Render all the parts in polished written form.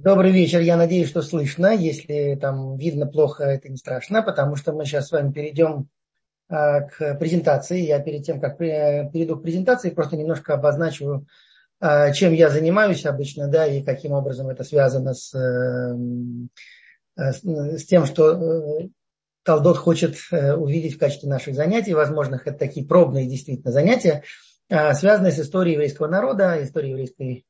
Добрый вечер. Я надеюсь, что слышно. Если там видно плохо, это не страшно, потому что мы сейчас с вами перейдем к презентации. Я перед тем, как перейду к презентации, просто немножко обозначу, чем я занимаюсь обычно, да, и каким образом это связано с тем, что Талдот хочет увидеть в качестве наших занятий. Возможно, это такие пробные действительно занятия, связанные с историей еврейского народа, историей еврейской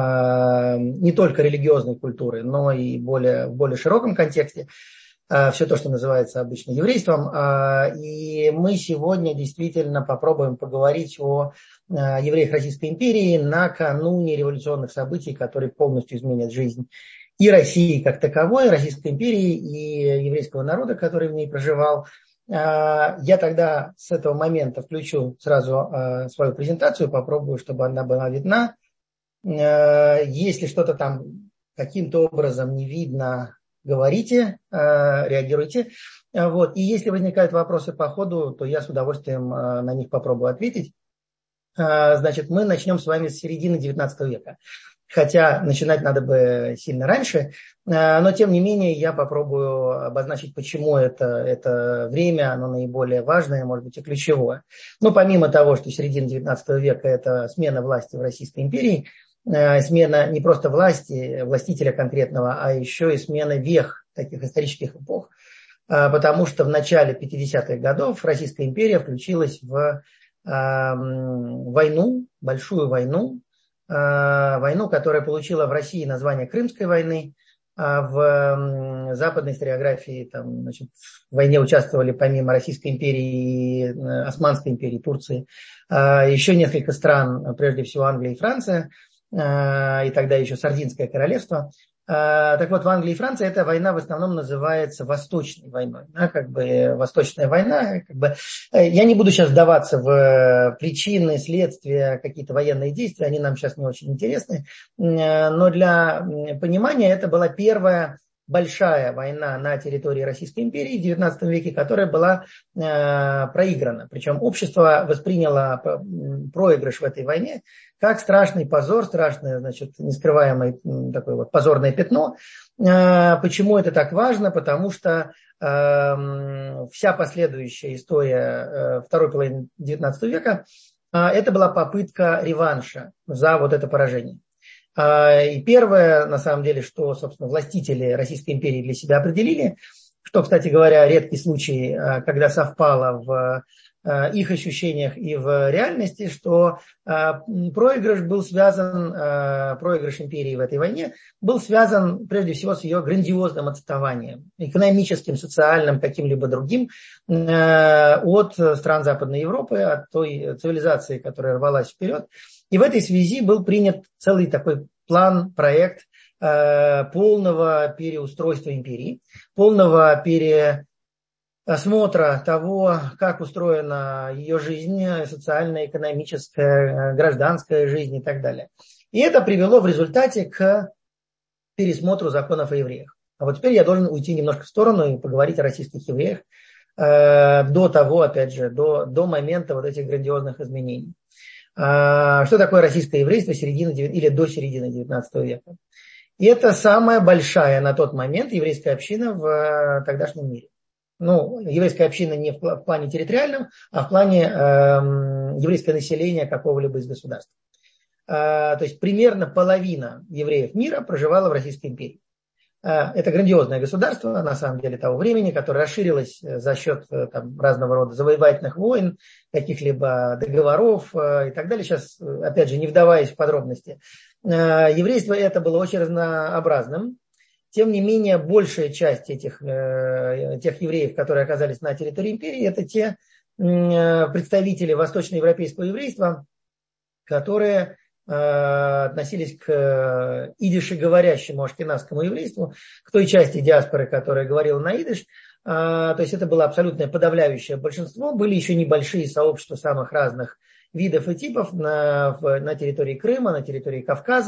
не только религиозной культуры, но и в более широком контексте. Все то, что называется обычно еврейством. И мы сегодня действительно попробуем поговорить о евреях Российской империи накануне революционных событий, которые полностью изменят жизнь и России как таковой, и Российской империи, и еврейского народа, который в ней проживал. Я тогда с этого момента включу сразу свою презентацию, попробую, чтобы она была видна. Если что-то там каким-то образом не видно, говорите, реагируйте. Вот. И если возникают вопросы по ходу, то я с удовольствием на них попробую ответить. Значит, мы начнем с вами с середины 19 века. Хотя начинать надо бы сильно раньше, но тем не менее я попробую обозначить, почему это время, оно наиболее важное, может быть и ключевое. Но помимо того, что середина 19 века – это смена власти в Российской империи, смена не просто власти, властителя конкретного, а еще и смена вех таких исторических эпох, потому что в начале 50-х годов Российская империя включилась в войну, большую войну, которая получила в России название Крымской войны, а в западной историографии там, значит, в войне участвовали помимо Российской империи и Османской империи, Турции, еще несколько стран, прежде всего Англия и Франция, и тогда еще Сардинское королевство. Так вот, в Англии и Франции эта война в основном называется Восточной войной. Да, как бы Восточная война. Как бы, я не буду сейчас вдаваться в причины, следствия, какие-то военные действия, они нам сейчас не очень интересны. Но для понимания это была первая большая война на территории Российской империи в XIX веке, которая была проиграна. Причем общество восприняло проигрыш в этой войне как страшный позор, страшное, значит, нескрываемое такое вот позорное пятно. Почему это так важно? Потому что вся последующая история второй половины XIX века это была попытка реванша за вот это поражение. И первое, на самом деле, что, собственно, властители Российской империи для себя определили, что, кстати говоря, редкий случай, когда совпало в их ощущениях и в реальности, что проигрыш империи в этой войне был связан прежде всего с ее грандиозным отставанием, экономическим, социальным, каким-либо другим, от стран Западной Европы, от той цивилизации, которая рвалась вперед. И в этой связи был принят целый такой план, проект полного переустройства империи, полного переосмотра того, как устроена ее жизнь, социальная, экономическая, гражданская жизнь и так далее. И это привело в результате к пересмотру законов о евреях. А вот теперь я должен уйти немножко в сторону и поговорить о российских евреях до того, опять же, до момента вот этих грандиозных изменений. Что такое российское еврейство середины или до середины XIX века? И это самая большая на тот момент еврейская община в тогдашнем мире. Ну, еврейская община не в плане территориальном, а в плане еврейского населения какого-либо из государств. То есть примерно половина евреев мира проживала в Российской империи. Это грандиозное государство, на самом деле, того времени, которое расширилось за счет там, разного рода завоевательных войн, каких-либо договоров и так далее. Сейчас, опять же, не вдаваясь в подробности. Еврейство это было очень разнообразным. Тем не менее, большая часть тех евреев, которые оказались на территории империи, это те представители восточноевропейского еврейства, которые относились к идишеговорящему ашкеназскому еврейству, к той части диаспоры, которая говорила на идиш. То есть это было абсолютное подавляющее большинство. Были еще небольшие сообщества самых разных видов и типов на территории Крыма, на территории Кавказа,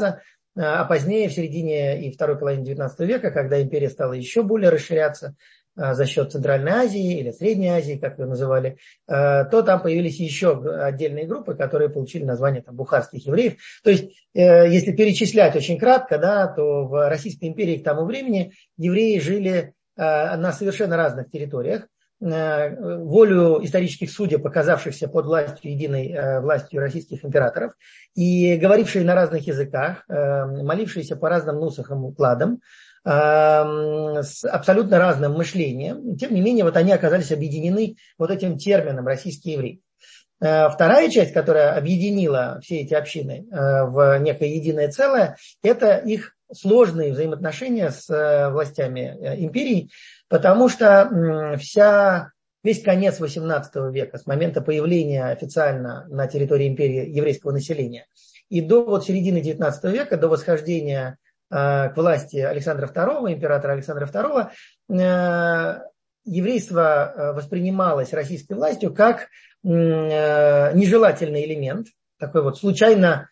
А позднее, в середине и второй половине XIX века, когда империя стала еще более расширяться за счет Центральной Азии или Средней Азии, как ее называли, то там появились еще отдельные группы, которые получили название там, бухарских евреев. То есть, если перечислять очень кратко, да, то в Российской империи к тому времени евреи жили на совершенно разных территориях. Волю исторических судеб, оказавшихся под властью единой властью российских императоров, и говорившие на разных языках, молившиеся по разным нусахам и укладам, с абсолютно разным мышлением. Тем не менее, вот они оказались объединены вот этим термином «российские евреи». Вторая часть, которая объединила все эти общины в некое единое целое, это их сложные взаимоотношения с властями империи, потому что весь конец XVIII века, с момента появления официально на территории империи еврейского населения, и до вот середины XIX века, до восхождения к власти Александра II, императора Александра II, еврейство воспринималось российской властью как нежелательный элемент, такой вот случайно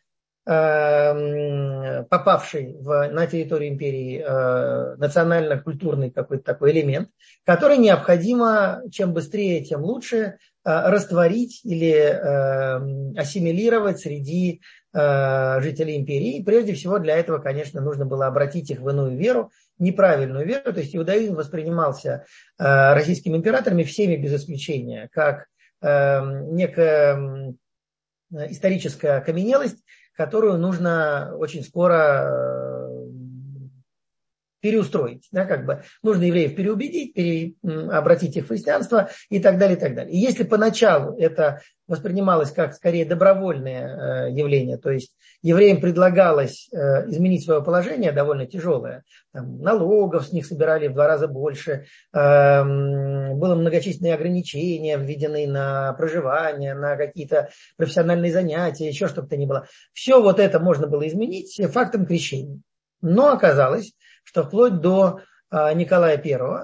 попавший на территорию империи национально-культурный какой-то такой элемент, который необходимо чем быстрее, тем лучше растворить или ассимилировать среди жителей империи. И прежде всего для этого, конечно, нужно было обратить их в иную веру, неправильную веру. То есть иудаизм воспринимался российскими императорами всеми без исключения как некая историческая окаменелость, которую нужно очень скоро переустроить. Да, как бы нужно евреев переубедить, обратить их в христианство и так далее, и так далее. И если поначалу это воспринималось как скорее добровольное явление, то есть евреям предлагалось изменить свое положение, довольно тяжелое, там, налогов с них собирали в 2 раза больше, было многочисленные ограничения введены на проживание, на какие-то профессиональные занятия, еще что-то ни было. Все вот это можно было изменить фактом крещения. Но оказалось, что вплоть до Николая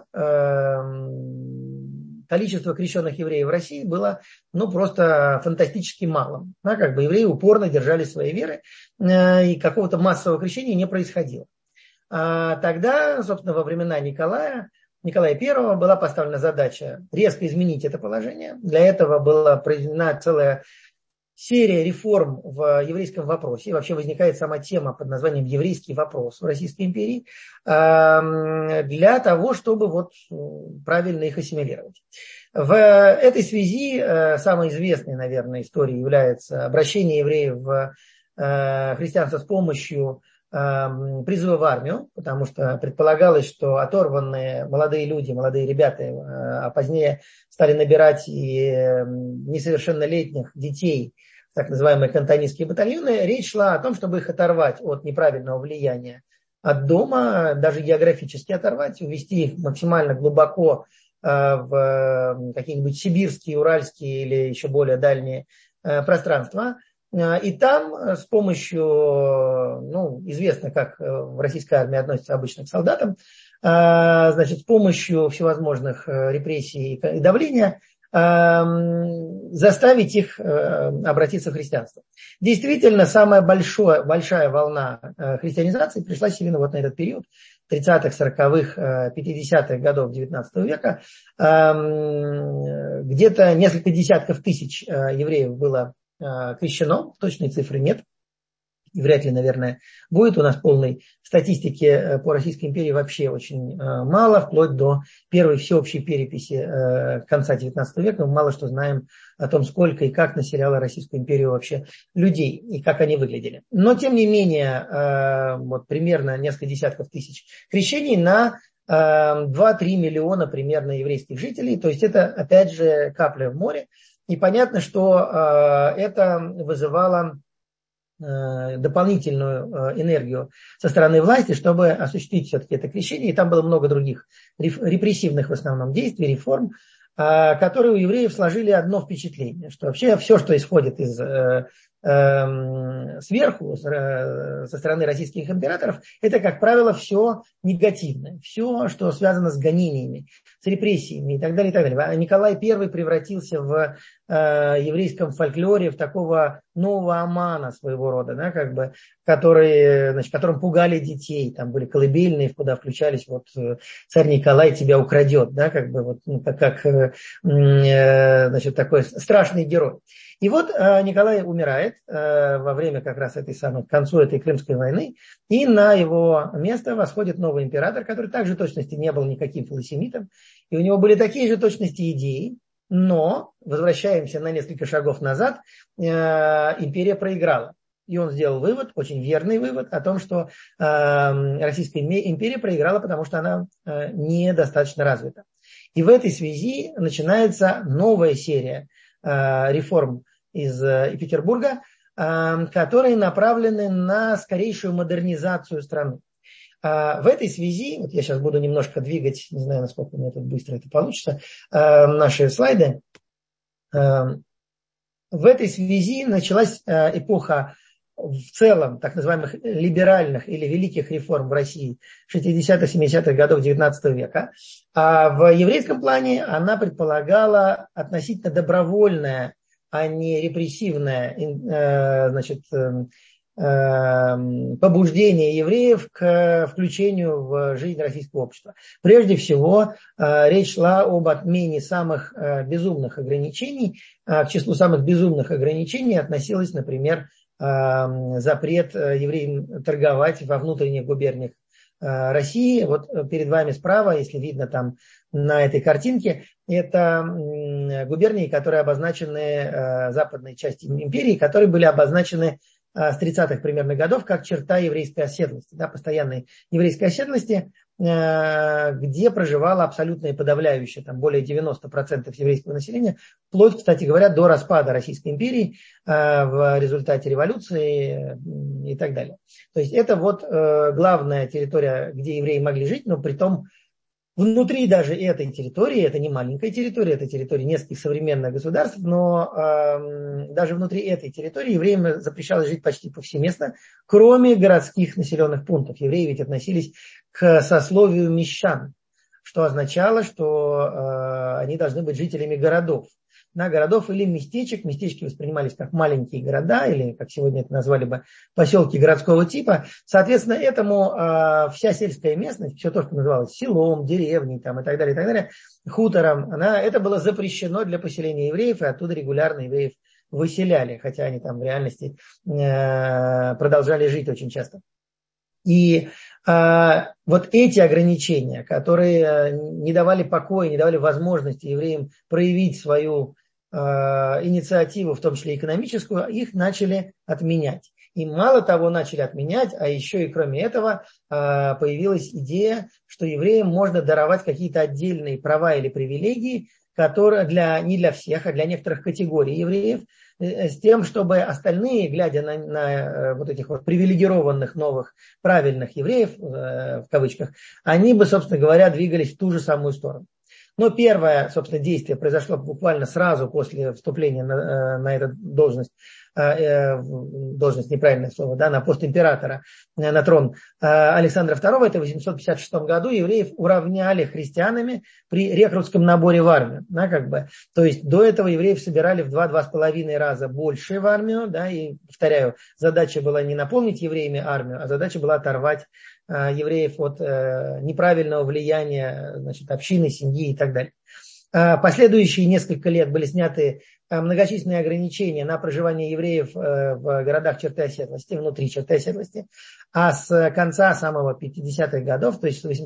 I количество крещенных евреев в России было просто фантастически малым. Как бы евреи упорно держали своей веры, и какого-то массового крещения не происходило. Тогда, собственно, во времена Николая I была поставлена задача резко изменить это положение. Для этого была проведена целая серия реформ в еврейском вопросе. И вообще возникает сама тема под названием «Еврейский вопрос» в Российской империи для того, чтобы правильно их ассимилировать. В этой связи самой известной, наверное, историей является обращение евреев в христианство с помощью призыва в армию, потому что предполагалось, что оторванные молодые люди, молодые ребята, а позднее стали набирать и несовершеннолетних детей, так называемые кантонистские батальоны, речь шла о том, чтобы их оторвать от неправильного влияния от дома, даже географически оторвать, увести их максимально глубоко в какие-нибудь сибирские, уральские или еще более дальние пространства. И там с помощью, известно, как в российской армии относятся обычно к солдатам, с помощью всевозможных репрессий и давления заставить их обратиться в христианство. Действительно, самая большая волна христианизации пришлась именно на этот период, 30-х, 40-х, 50-х годов XIX века. Где-то несколько десятков тысяч евреев было крещено, точной цифры нет. И вряд ли, наверное, будет. У нас полной статистики по Российской империи вообще очень мало, вплоть до первой всеобщей переписи конца XIX века. Мы мало что знаем о том, сколько и как населяла Российскую империю вообще людей и как они выглядели. Но, тем не менее, примерно несколько десятков тысяч крещений на 2-3 миллиона примерно еврейских жителей. То есть это, опять же, капля в море. И понятно, что это вызывало дополнительную энергию со стороны власти, чтобы осуществить все-таки это крещение. И там было много других репрессивных в основном действий, реформ, которые у евреев сложили одно впечатление, что вообще все, что исходит сверху, со стороны российских императоров, это, как правило, все негативное, все, что связано с гонениями, с репрессиями и так далее, и так далее. А Николай I превратился в еврейском фольклоре в такого нового Амана своего рода, да, как бы, которым пугали детей, там были колыбельные, куда включались вот царь Николай тебя украдет, да, как бы вот, значит, такой страшный герой. И вот Николай умирает во время как раз к концу этой Крымской войны, и на его место восходит новый император, который также в точности не был никаким филосемитом, и у него были такие же точности идеи, но, возвращаемся на несколько шагов назад, империя проиграла. И он сделал вывод, очень верный вывод, о том, что Российская империя проиграла, потому что она недостаточно развита. И в этой связи начинается новая серия реформ из Петербурга, которые направлены на скорейшую модернизацию страны. В этой связи, вот я сейчас буду немножко двигать, не знаю, насколько у меня тут быстро это получится, наши слайды. В этой связи началась эпоха в целом так называемых либеральных или великих реформ в России 60-х, 70-х годов XIX века. А в еврейском плане она предполагала относительно добровольное, а не репрессивное, значит, побуждение евреев к включению в жизнь российского общества. Прежде всего, речь шла об отмене самых безумных ограничений. К числу самых безумных ограничений относилось, например, запрет евреям торговать во внутренних губерниях России. Вот перед вами справа, если видно там на этой картинке, это губернии, которые обозначены западной части империи, которые были обозначены с 30-х примерно годов как черта еврейской оседлости, да, постоянной еврейской оседлости, где проживало абсолютное подавляющее, там более 90% еврейского населения, вплоть, кстати говоря, до распада Российской империи в результате революции и так далее. То есть это вот главная территория, где евреи могли жить, но при том внутри даже этой территории, это не маленькая территория, это территория нескольких современных государств, но даже внутри этой территории евреям запрещалось жить почти повсеместно, кроме городских населенных пунктов. Евреи ведь относились к сословию мещан, что означало, что они должны быть жителями городов. На городов или местечек. Местечки воспринимались как маленькие города, или, как сегодня это назвали бы, поселки городского типа. Соответственно, этому вся сельская местность, все то, что называлось селом, деревней там, и так далее, хутором, это было запрещено для поселения евреев, и оттуда регулярно евреев выселяли, хотя они там в реальности продолжали жить очень часто. И вот эти ограничения, которые не давали покоя, не давали возможности евреям проявить свою инициативу, в том числе экономическую, их начали отменять. И мало того начали отменять, а еще и кроме этого появилась идея, что евреям можно даровать какие-то отдельные права или привилегии, которые не для всех, а для некоторых категорий евреев, с тем, чтобы остальные, глядя на вот этих вот привилегированных новых правильных евреев, в кавычках, они бы, собственно говоря, двигались в ту же самую сторону. Но первое, собственно, действие произошло буквально сразу после вступления на эту должность, неправильное слово, да, на пост императора, на трон Александра II, это в 856 году евреев уравняли христианами при рекрутском наборе в армию. Да, как бы. То есть до этого евреев собирали в 2-2,5 раза больше в армию, да, и, повторяю, задача была не наполнить евреями армию, а задача была оторвать евреев от неправильного влияния, значит, общины, семьи и так далее. Последующие несколько лет были сняты многочисленные ограничения на проживание евреев в городах черты оседлости, внутри черты оседлости. А с конца самого 50-х годов, то есть с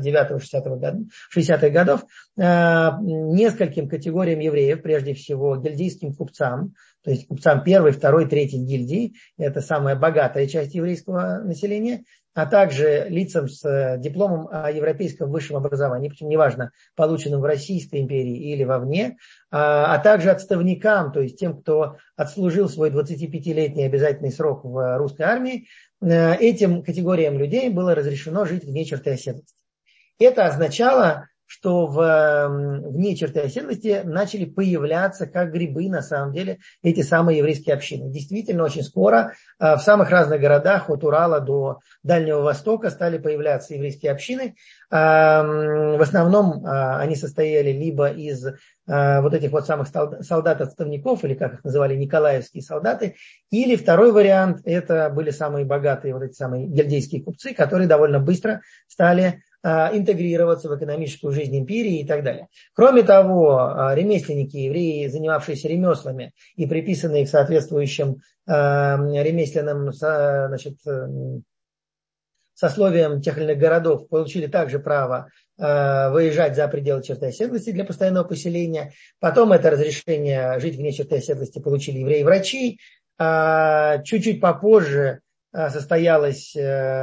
859-60-х годов, нескольким категориям евреев, прежде всего гильдейским купцам, то есть купцам первой, второй, третьей гильдии, это самая богатая часть еврейского населения, а также лицам с дипломом о европейском высшем образовании, причем неважно, полученным в Российской империи или вовне, а также отставникам, то есть тем, кто отслужил свой 25-летний обязательный срок в русской армии, этим категориям людей было разрешено жить вне черты оседлости. Это означало, что вне черты оседлости начали появляться как грибы на самом деле эти самые еврейские общины. Действительно, очень скоро в самых разных городах от Урала до Дальнего Востока стали появляться еврейские общины. В основном они состояли либо из вот этих вот самых солдат-отставников, или как их называли, николаевские солдаты, или второй вариант, это были самые богатые вот эти самые гильдейские купцы, которые довольно быстро стали интегрироваться в экономическую жизнь империи и так далее. Кроме того, ремесленники, евреи, занимавшиеся ремеслами и приписанные к соответствующим ремесленным, значит, сословиям тех или иных городов, получили также право выезжать за пределы черты оседлости для постоянного поселения. Потом это разрешение жить вне черты оседлости получили евреи-врачи. Чуть-чуть попозже состоялось,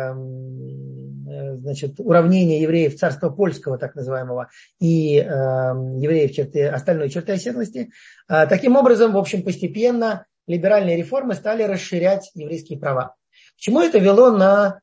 значит, уравнение евреев царства польского, так называемого, и евреев остальной черты оседлости. Таким образом, в общем, постепенно либеральные реформы стали расширять еврейские права. К чему это вело на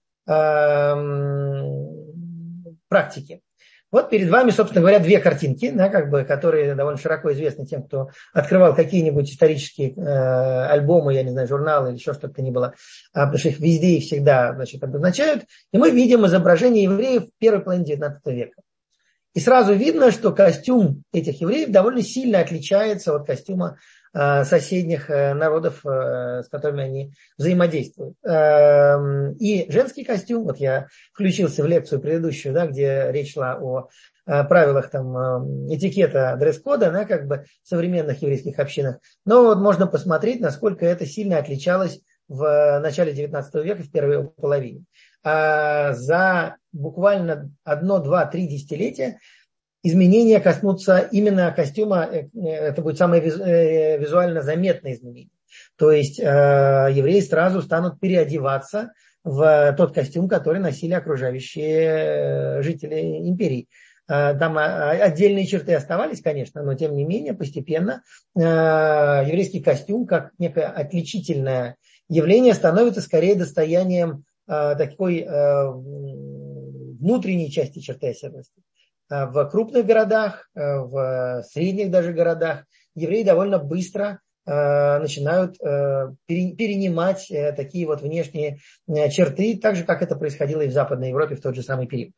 практике? Вот перед вами, собственно говоря, две картинки, да, как бы, которые довольно широко известны тем, кто открывал какие-нибудь исторические альбомы, я не знаю, журналы или еще что-то ни было, потому что их везде и всегда, значит, обозначают. И мы видим изображение евреев в первой половине XIX века. И сразу видно, что костюм этих евреев довольно сильно отличается от костюма соседних народов, с которыми они взаимодействуют. И женский костюм, вот я включился в лекцию предыдущую, да, где речь шла о правилах там, этикета, дресс-кода, да, как бы в современных еврейских общинах. Но вот можно посмотреть, насколько это сильно отличалось в начале XIX века, в первой половине. За буквально 1, 2, 3 десятилетия изменения коснутся именно костюма, это будет самое визуально заметное изменение. То есть евреи сразу станут переодеваться в тот костюм, который носили окружающие жители империи. Там отдельные черты оставались, конечно, но тем не менее постепенно еврейский костюм, как некое отличительное явление, становится скорее достоянием такой внутренней части черты оседлости. В крупных городах, в средних даже городах евреи довольно быстро начинают перенимать такие вот внешние черты, так же, как это происходило и в Западной Европе в тот же самый период.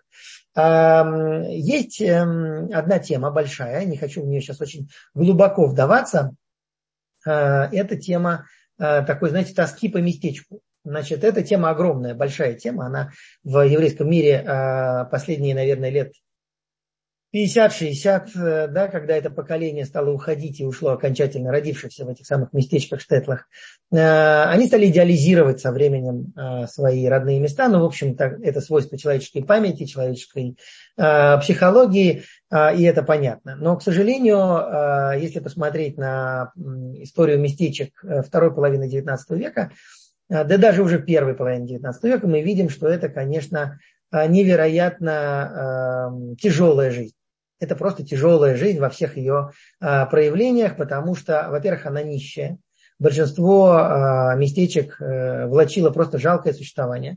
Есть одна тема большая, не хочу в нее сейчас очень глубоко вдаваться. Это тема такой, знаете, тоски по местечку. Значит, эта тема огромная, большая тема. Она в еврейском мире последние, наверное, лет 50-60, да, когда это поколение стало уходить и ушло окончательно, родившихся в этих самых местечках, штетлах, они стали идеализировать со временем свои родные места. Ну, в общем, это свойство человеческой памяти, человеческой психологии, и это понятно. Но, к сожалению, если посмотреть на историю местечек второй половины XIX века, да даже уже первой половины XIX века, мы видим, что это, конечно, невероятно тяжелая жизнь. Это просто тяжелая жизнь во всех ее проявлениях, потому что, во-первых, она нищая. Большинство местечек влачило просто жалкое существование.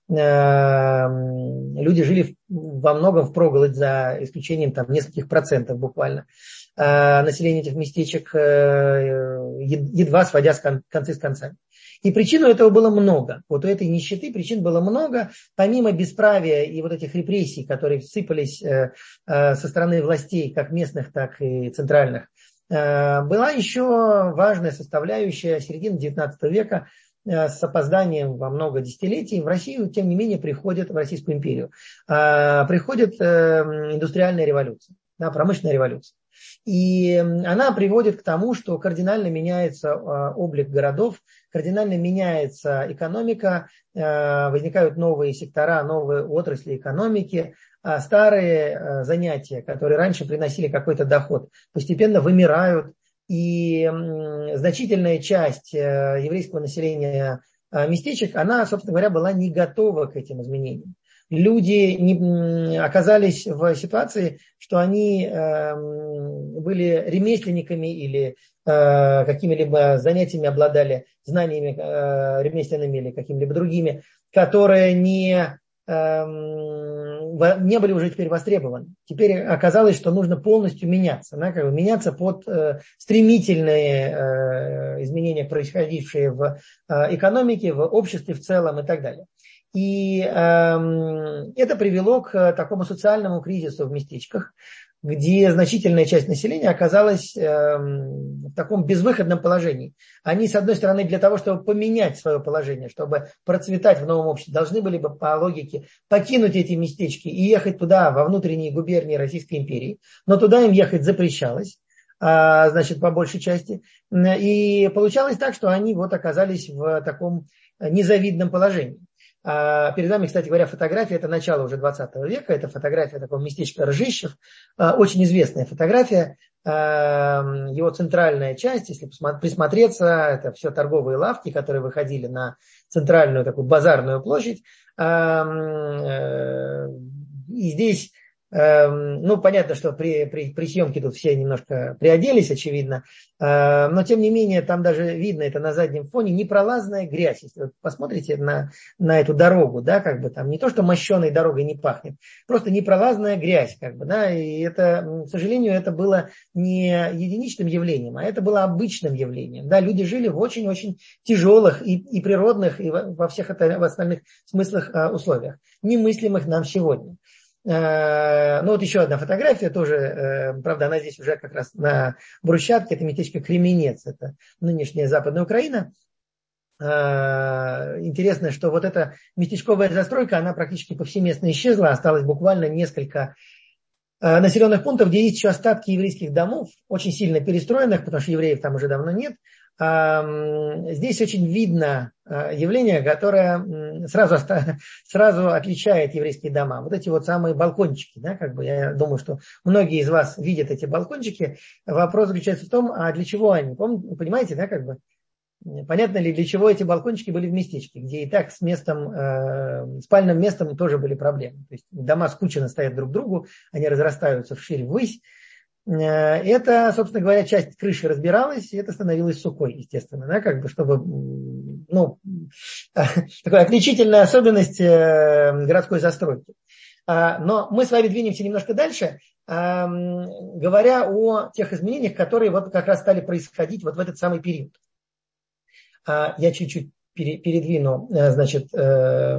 Люди жили во многом впроголодь, за исключением там, нескольких процентов буквально. Население этих местечек едва сводя концы с концами. И причин у этого было много. Вот у этой нищеты причин было много. Помимо бесправия и вот этих репрессий, которые сыпались со стороны властей, как местных, так и центральных, была еще важная составляющая середины XIX века с опозданием во много десятилетий. В Россию, тем не менее, приходит, в Российскую империю, приходит индустриальная революция, да, промышленная революция. И она приводит к тому, что кардинально меняется облик городов, кардинально меняется экономика, возникают новые сектора, новые отрасли экономики, старые занятия, которые раньше приносили какой-то доход, постепенно вымирают, и значительная часть еврейского населения местечек, она, собственно говоря, была не готова к этим изменениям. Люди оказались в ситуации, что они были ремесленниками или какими-либо занятиями обладали, знаниями ремесленными или какими-либо другими, которые не не были уже теперь востребованы. Теперь оказалось, что нужно полностью меняться, да, как бы меняться под стремительные изменения, происходившие в экономике, в обществе в целом и так далее. И это привело к такому социальному кризису в местечках, где значительная часть населения оказалась в таком безвыходном положении. Они, с одной стороны, для того, чтобы поменять свое положение, чтобы процветать в новом обществе, должны были бы, по логике, покинуть эти местечки и ехать туда, во внутренние губернии Российской империи, но туда им ехать запрещалось, значит, по большей части. И получалось так, что они вот оказались в таком незавидном положении. Перед вами, кстати говоря, фотография, это начало уже 20 века, это фотография такого местечка Ржищев, очень известная фотография, его центральная часть, если присмотреться, это все торговые лавки, которые выходили на центральную такую базарную площадь, и здесь, ну, понятно, что при съемке тут все немножко приоделись, очевидно, но тем не менее там даже видно это на заднем фоне, непролазная грязь. Если вы посмотрите на эту дорогу, да, как бы там не то, что мощеной дорогой не пахнет, просто непролазная грязь, как бы, да, и это, к сожалению, это было не единичным явлением, а это было обычным явлением, да, люди жили в очень-очень тяжелых и природных, и во всех в остальных смыслах условиях, немыслимых нам сегодня. Ну вот еще одна фотография тоже, правда, она здесь уже как раз на брусчатке, это местечко Кременец, это нынешняя Западная Украина. Интересно, что вот эта местечковая застройка, она практически повсеместно исчезла, осталось буквально несколько населенных пунктов, где есть еще остатки еврейских домов, очень сильно перестроенных, потому что евреев там уже давно нет. Здесь очень видно явление, которое сразу отличает еврейские дома. Вот эти вот самые балкончики, да, как бы я думаю, что многие из вас видят эти балкончики. Вопрос заключается в том, а для чего они? Понимаете, да, как бы понятно ли, для чего эти балкончики были в местечке, где и так с местом, спальным местом тоже были проблемы. То есть дома скучно стоят друг к другу, они разрастаются вширь, ввысь. Это, собственно говоря, часть крыши разбиралась, и это становилось сукой, естественно, да, как бы, чтобы, ну, такая отличительная особенность городской застройки. Но мы с вами двинемся немножко дальше, говоря о тех изменениях, которые вот как раз стали происходить вот в этот самый период. Я чуть-чуть передвину, значит, да.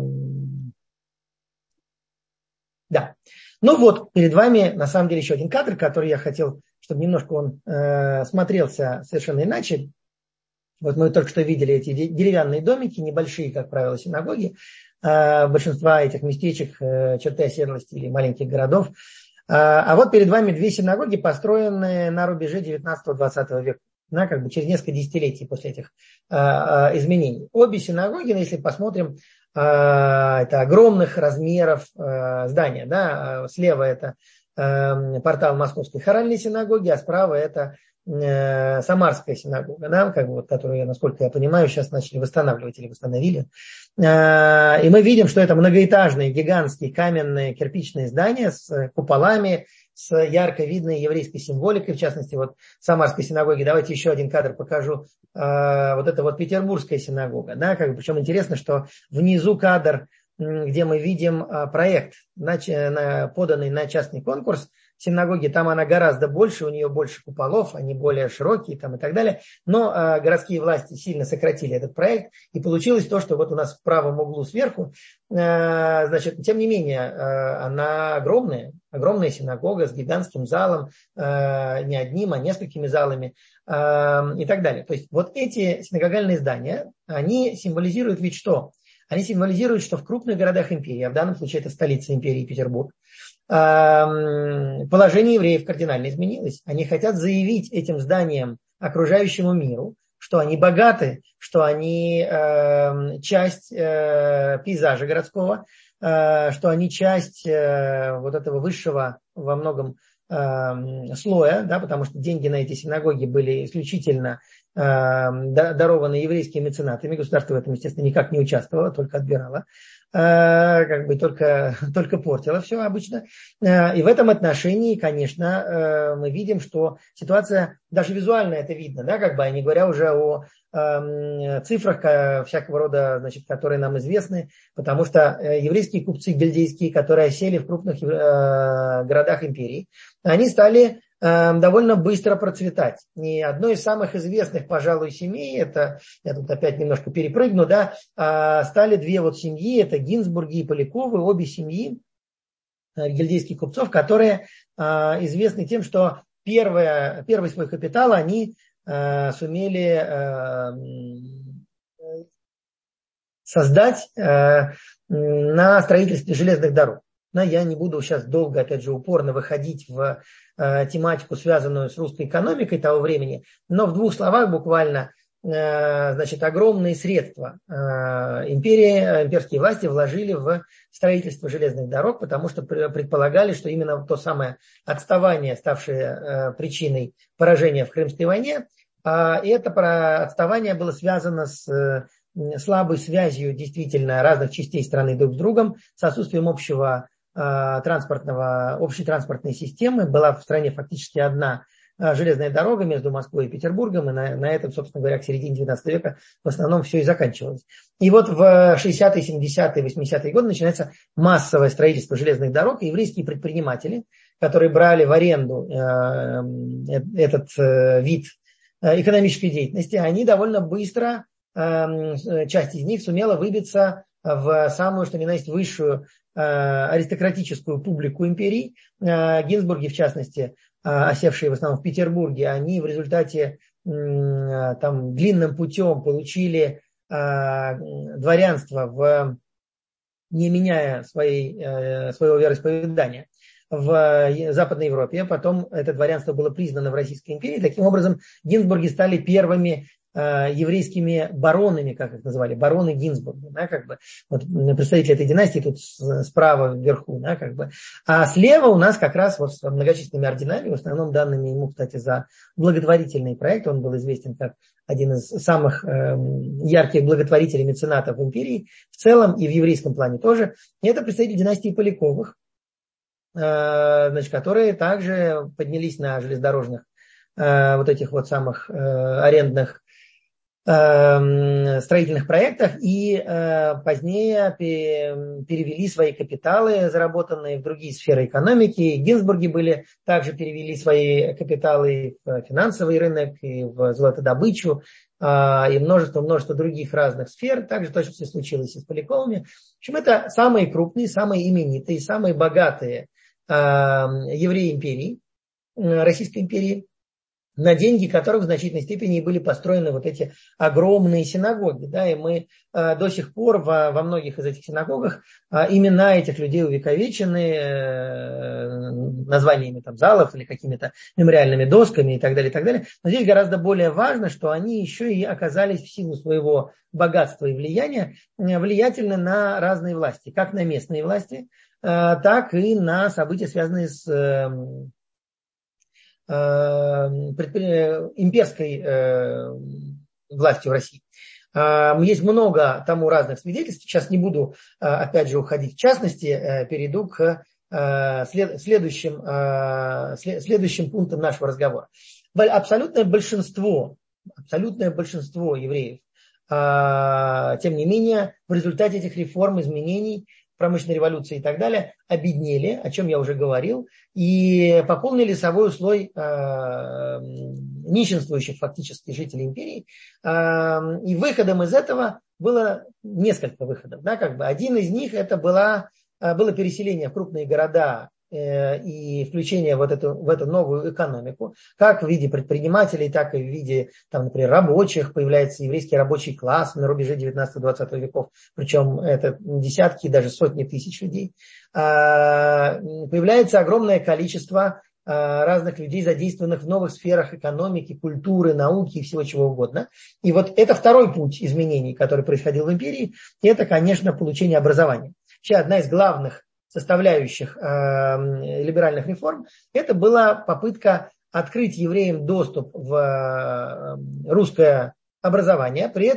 Ну вот, перед вами, на самом деле, еще один кадр, который я хотел, чтобы немножко он смотрелся совершенно иначе. Вот мы только что видели эти деревянные домики, небольшие, как правило, синагоги. Большинства этих местечек, черты оседлости или маленьких городов. А вот перед вами две синагоги, построенные на рубеже 19-20 века. Да, как бы через несколько десятилетий после этих изменений. Обе синагоги, если посмотрим, это огромных размеров здания. Да? Слева это портал Московской хоральной синагоги, а справа это Самарская синагога, да? Как бы вот, которую, насколько я понимаю, сейчас начали восстанавливать или восстановили. И мы видим, что это многоэтажные, гигантские каменные кирпичные здания с куполами, с ярко видной еврейской символикой, в частности, вот Самарской синагоги. Давайте еще один кадр покажу. Вот это вот Петербургская синагога. Да, как бы, причем интересно, что внизу кадр, где мы видим проект, поданный на частный конкурс синагоги. Там она гораздо больше, у нее больше куполов, они более широкие там, и так далее. Но городские власти сильно сократили этот проект, и получилось то, что вот у нас в правом углу сверху, значит, тем не менее, она огромная синагога с гигантским залом, не одним, а несколькими залами и так далее. То есть вот эти синагогальные здания, они символизируют ведь что? Они символизируют, что в крупных городах империи, а в данном случае это столица империи Петербург, положение евреев кардинально изменилось. Они хотят заявить этим зданиям окружающему миру, что они богаты, что они часть пейзажа городского, что они часть вот этого высшего во многом слоя, да, потому что деньги на эти синагоги были исключительно дарованы еврейскими меценатами. Государство в этом, естественно, никак не участвовало, только отбирало. как бы только портила все обычно. И в этом отношении, конечно, мы видим, что ситуация, даже визуально это видно, да, как бы, не говоря уже о цифрах всякого рода, значит, которые нам известны, потому что еврейские купцы гильдейские, которые осели в крупных городах империи, они стали довольно быстро процветать. И одной из самых известных, пожалуй, семей, это, я тут опять немножко перепрыгну, да, стали две вот семьи, это Гинзбурги и Поляковы, обе семьи гильдейских купцов, которые известны тем, что первый свой капитал они сумели создать на строительстве железных дорог. Я не буду сейчас долго, опять же, упорно выходить в тематику, связанную с русской экономикой того времени, но в двух словах буквально, значит, огромные средства имперские власти вложили в строительство железных дорог, потому что предполагали, что именно то самое отставание, ставшее причиной поражения в Крымской войне, и это отставание было связано с слабой связью действительно разных частей страны друг с другом, с отсутствием общей транспортной системы. Была в стране фактически одна железная дорога между Москвой и Петербургом, и на этом, собственно говоря, к середине 19 века в основном все и заканчивалось. И вот в 60-е, 70-е, 80-е годы начинается массовое строительство железных дорог, и еврейские предприниматели, которые брали в аренду этот вид экономической деятельности, они довольно быстро, часть из них сумела выбиться в самую, что ни на есть, высшую аристократическую публику империи. Гинзбурги, в частности, осевшие в основном в Петербурге, они в результате там, длинным путем получили дворянство, не меняя своего вероисповедания, в Западной Европе. Потом это дворянство было признано в Российской империи. Таким образом, Гинзбурги стали первыми еврейскими баронами, как их называли, бароны Гинзбурга, да, как бы, вот представители этой династии тут справа вверху, да, как бы, а слева у нас как раз вот с многочисленными орденами, в основном данными ему, кстати, за благотворительный проект, он был известен как один из самых ярких благотворителей меценатов в империи, в целом и в еврейском плане тоже, и это представители династии Поляковых, значит, которые также поднялись на железнодорожных вот этих вот самых арендных строительных проектах и позднее перевели свои капиталы, заработанные в другие сферы экономики. Гинзбурги также перевели свои капиталы в финансовый рынок, и в золотодобычу, и множество других разных сфер. Также точно все случилось и с Поляковыми. В общем, это самые крупные, самые именитые, самые богатые евреи империи, Российской империи, на деньги которых в значительной степени были построены вот эти огромные синагоги. Да, и мы до сих пор во многих из этих синагогах имена этих людей увековечены названиями там, залов или какими-то мемориальными досками и так далее, и так далее. Но здесь гораздо более важно, что они еще и оказались в силу своего богатства и влияния влиятельны на разные власти, как на местные власти, так и на события, связанные с имперской властью в России. Есть много тому разных свидетельств. Сейчас не буду, опять же, уходить в частности, перейду к следующим пунктам нашего разговора. Абсолютное большинство евреев, тем не менее, в результате этих реформ, изменений, промышленной революции и так далее, обеднели, о чем я уже говорил, и пополнили собой слой нищенствующих фактически жителей империи. И выходом из этого было несколько выходов. Да, как бы. Один из них это было переселение в крупные города и включение в эту новую экономику, как в виде предпринимателей, так и в виде, там, например, рабочих. Появляется еврейский рабочий класс на рубеже 19-20 веков, причем это десятки, даже сотни тысяч людей. Появляется огромное количество разных людей, задействованных в новых сферах экономики, культуры, науки и всего чего угодно. И вот это второй путь изменений, который происходил в империи, это, конечно, получение образования. Вообще одна из главных составляющих либеральных реформ, это была попытка открыть евреям доступ в русское образование, при этом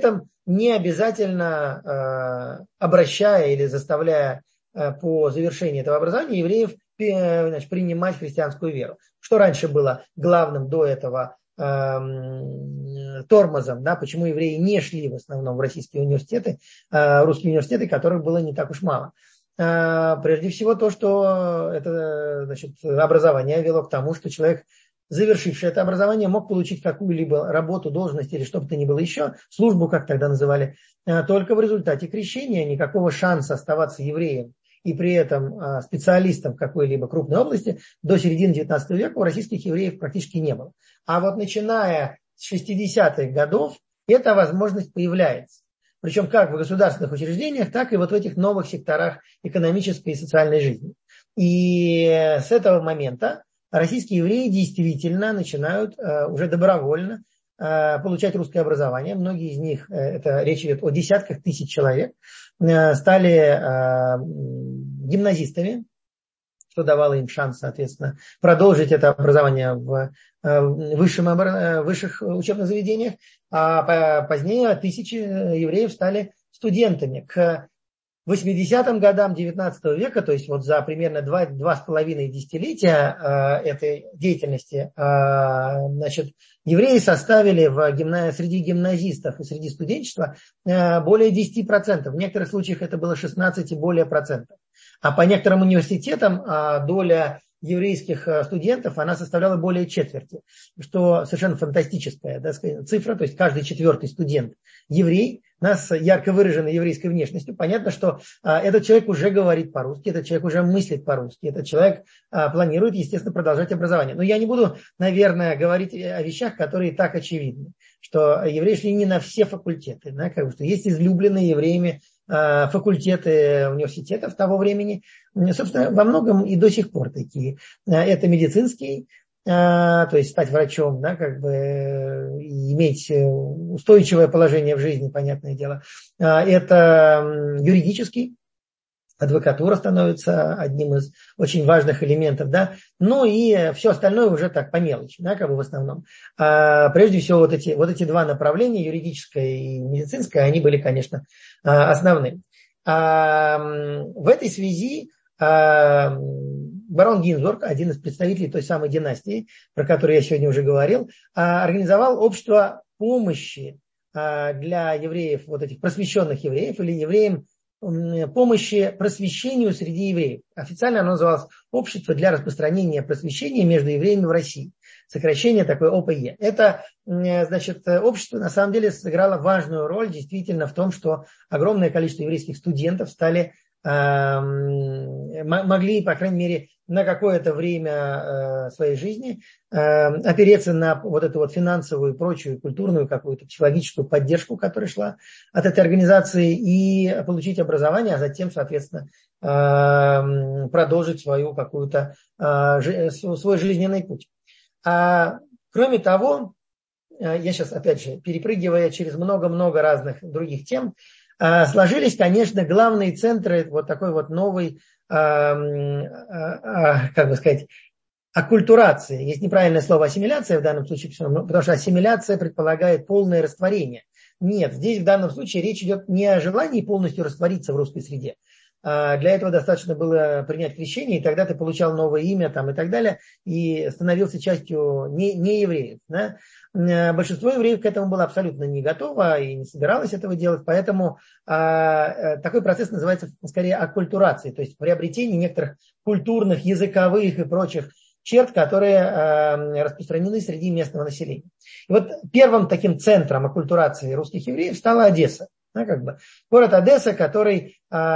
не обязательно обращая или заставляя по завершении этого образования евреев принимать христианскую веру. Что раньше было главным до этого тормозом, да, почему евреи не шли в основном в российские университеты, русские университеты, которых было не так уж мало. Прежде всего то, что это, образование вело к тому, что человек, завершивший это образование, мог получить какую-либо работу, должность или что бы то ни было еще, службу, как тогда называли, только в результате крещения. Никакого шанса оставаться евреем и при этом специалистом в какой-либо крупной области до середины XIX века у российских евреев практически не было. А вот начиная с 60-х годов эта возможность появляется. Причем как в государственных учреждениях, так и вот в этих новых секторах экономической и социальной жизни. И с этого момента российские евреи действительно начинают уже добровольно получать русское образование. Многие из них, это речь идет о десятках тысяч человек, стали гимназистами, что давало им шанс, соответственно, продолжить это образование в высших учебных заведениях, а позднее тысячи евреев стали студентами. К 80-м годам XIX века, то есть вот за примерно 2,5 десятилетия этой деятельности, евреи составили среди гимназистов и среди студенчества более 10%. В некоторых случаях это было 16 и более процентов. А по некоторым университетам доля еврейских студентов, она составляла более четверти, что совершенно фантастическая, да, цифра, то есть каждый четвертый студент еврей, с ярко выраженной еврейской внешностью. Понятно, что этот человек уже говорит по-русски, этот человек уже мыслит по-русски, этот человек планирует, естественно, продолжать образование. Но я не буду, наверное, говорить о вещах, которые так очевидны, что евреи шли не на все факультеты, да, что есть излюбленные евреями факультеты университетов того времени, собственно, во многом и до сих пор такие. Это медицинский, то есть стать врачом, да, и иметь устойчивое положение в жизни, понятное дело. Это юридический, адвокатура становится одним из очень важных элементов, да, ну и все остальное уже так по мелочи, да, в основном. Прежде всего вот эти два направления, юридическое и медицинское, они были, конечно, основными. В этой связи барон Гинзбург, один из представителей той самой династии, про которую я сегодня уже говорил, организовал общество помощи для евреев, вот этих просвещенных евреев или евреям, помощи просвещению среди евреев. Официально оно называлось «Общество для распространения просвещения между евреями в России». Сокращение такое ОПЕ. Это, общество на самом деле сыграло важную роль действительно в том, что огромное количество еврейских студентов могли, по крайней мере, на какое-то время своей жизни опереться на вот эту вот финансовую, прочую, культурную, какую-то психологическую поддержку, которая шла от этой организации, и получить образование, а затем, соответственно, продолжить свой жизненный путь. Кроме того, я сейчас, опять же, перепрыгивая через много-много разных других тем, сложились, конечно, главные центры вот такой вот новой, аккультурации. Есть неправильное слово ассимиляция в данном случае, потому что ассимиляция предполагает полное растворение. Нет, здесь в данном случае речь идет не о желании полностью раствориться в русской среде. Для этого достаточно было принять крещение, и тогда ты получал новое имя там, и так далее, и становился частью не евреев. Да? Большинство евреев к этому было абсолютно не готово и не собиралось этого делать, поэтому такой процесс называется скорее аккультурацией, то есть приобретение некоторых культурных, языковых и прочих черт, которые распространены среди местного населения. И вот первым таким центром аккультурации русских евреев стала Одесса. Город Одесса, который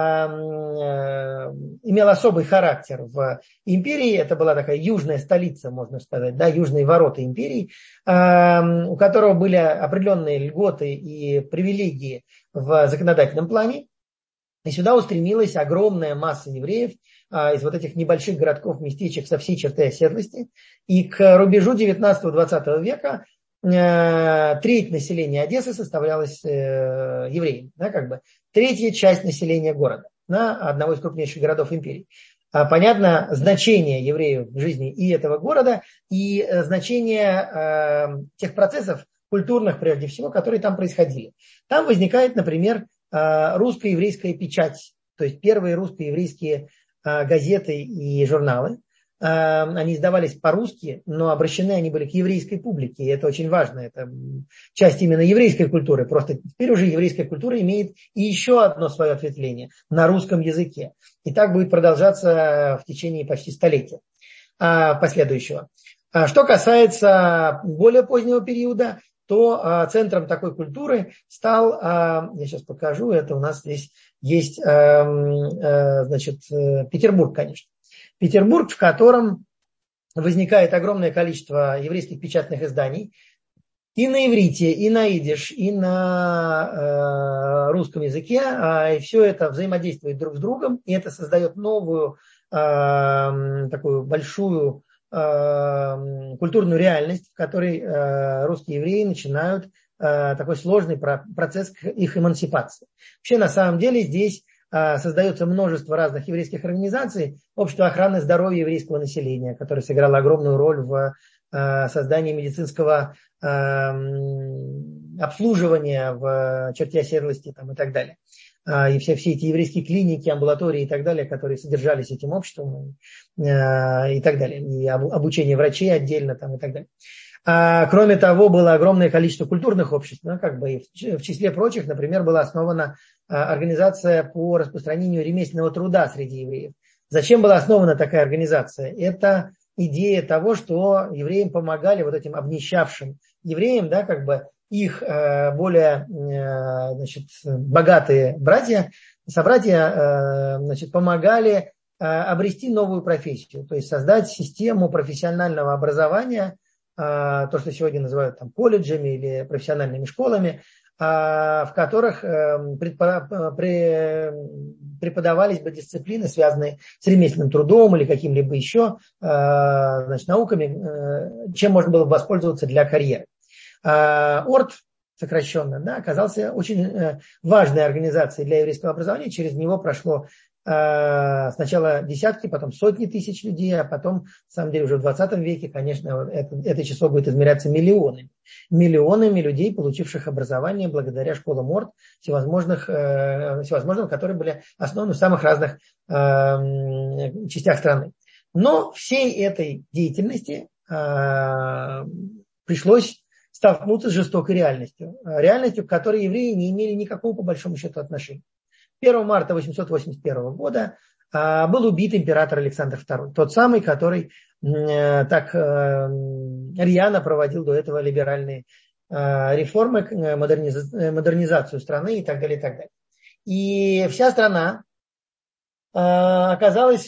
имел особый характер в империи, это была такая южная столица, можно сказать, да, южные ворота империи, у которого были определенные льготы и привилегии в законодательном плане, и сюда устремилась огромная масса евреев из вот этих небольших городков, местечек со всей чертой оседлости, и к рубежу 19-20 века треть населения Одессы составлялась евреями, да, третья часть населения города, да, одного из крупнейших городов империи. Понятно значение евреев в жизни и этого города, и значение тех процессов, культурных прежде всего, которые там происходили. Там возникает, например, русско-еврейская печать, то есть первые русско-еврейские газеты и журналы. Они издавались по-русски, но обращены они были к еврейской публике, и это очень важно, это часть именно еврейской культуры. Просто теперь уже еврейская культура имеет и еще одно свое ответвление на русском языке. И так будет продолжаться в течение почти столетия последующего. Что касается более позднего периода, то центром такой культуры стал, я сейчас покажу, это у нас здесь есть, значит, Петербург, конечно. Петербург, в котором возникает огромное количество еврейских печатных изданий и на иврите, и на идиш, и на русском языке. И все это взаимодействует друг с другом, и это создает новую такую большую культурную реальность, в которой русские евреи начинают такой сложный процесс их эмансипации. Вообще, на самом деле, здесь создается множество разных еврейских организаций. Общество охраны здоровья еврейского населения, которое сыграло огромную роль в создании медицинского обслуживания в черте оседлости там, и так далее. И все эти еврейские клиники, амбулатории и так далее, которые содержались этим обществом и так далее. И обучение врачей отдельно там, и так далее. Кроме того, было огромное количество культурных обществ. Как бы, в числе прочих, например, была основана организация по распространению ремесленного труда среди евреев. Зачем была основана такая организация? Это идея того, что евреям помогали, вот этим обнищавшим евреям, да, как бы их более, значит, богатые собратья, значит, помогали обрести новую профессию, то есть создать систему профессионального образования, то, что сегодня называют там колледжами или профессиональными школами, в которых преподавались бы дисциплины, связанные с ремесленным трудом или каким-либо еще, значит, науками, чем можно было бы воспользоваться для карьеры. ОРТ, сокращенно, да, оказался очень важной организацией для еврейского образования. Через него прошло сначала десятки, потом сотни тысяч людей, а потом, на самом деле, уже в 20 веке, конечно, это число будет измеряться миллионами. Миллионами людей, получивших образование благодаря школам ОРТ, всевозможным, которые были основаны в самых разных частях страны. Но всей этой деятельности пришлось столкнуться с жестокой реальностью. Реальностью, к которой евреи не имели никакого, по большому счету, отношения. 1 марта 881 года был убит император Александр II. Тот самый, который так рьяно проводил до этого либеральные реформы, модернизацию страны и так далее, и так далее. И вся страна оказалась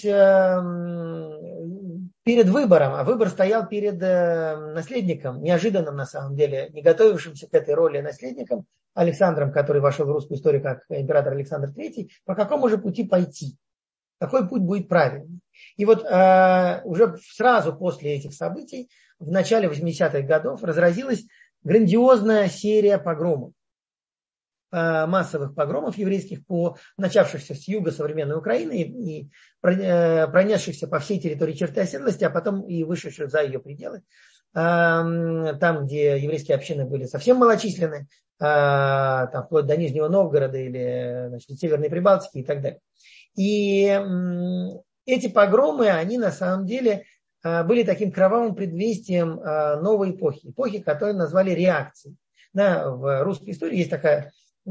перед выбором, а выбор стоял перед наследником, неожиданным на самом деле, не готовившимся к этой роли наследником, Александром, который вошел в русскую историю как император Александр III, по какому же пути пойти, какой путь будет правильный. И вот уже сразу после этих событий, в начале 80-х годов, разразилась грандиозная серия погромов, массовых погромов еврейских, начавшихся с юга современной Украины и пронесшихся по всей территории черты оседлости, а потом и вышедших за ее пределы. Там, где еврейские общины были совсем малочисленны, там, вплоть до Нижнего Новгорода или, значит, Северной Прибалтики и так далее. И эти погромы, они на самом деле были таким кровавым предвестием новой эпохи, которую назвали реакцией. Да, в русской истории есть такое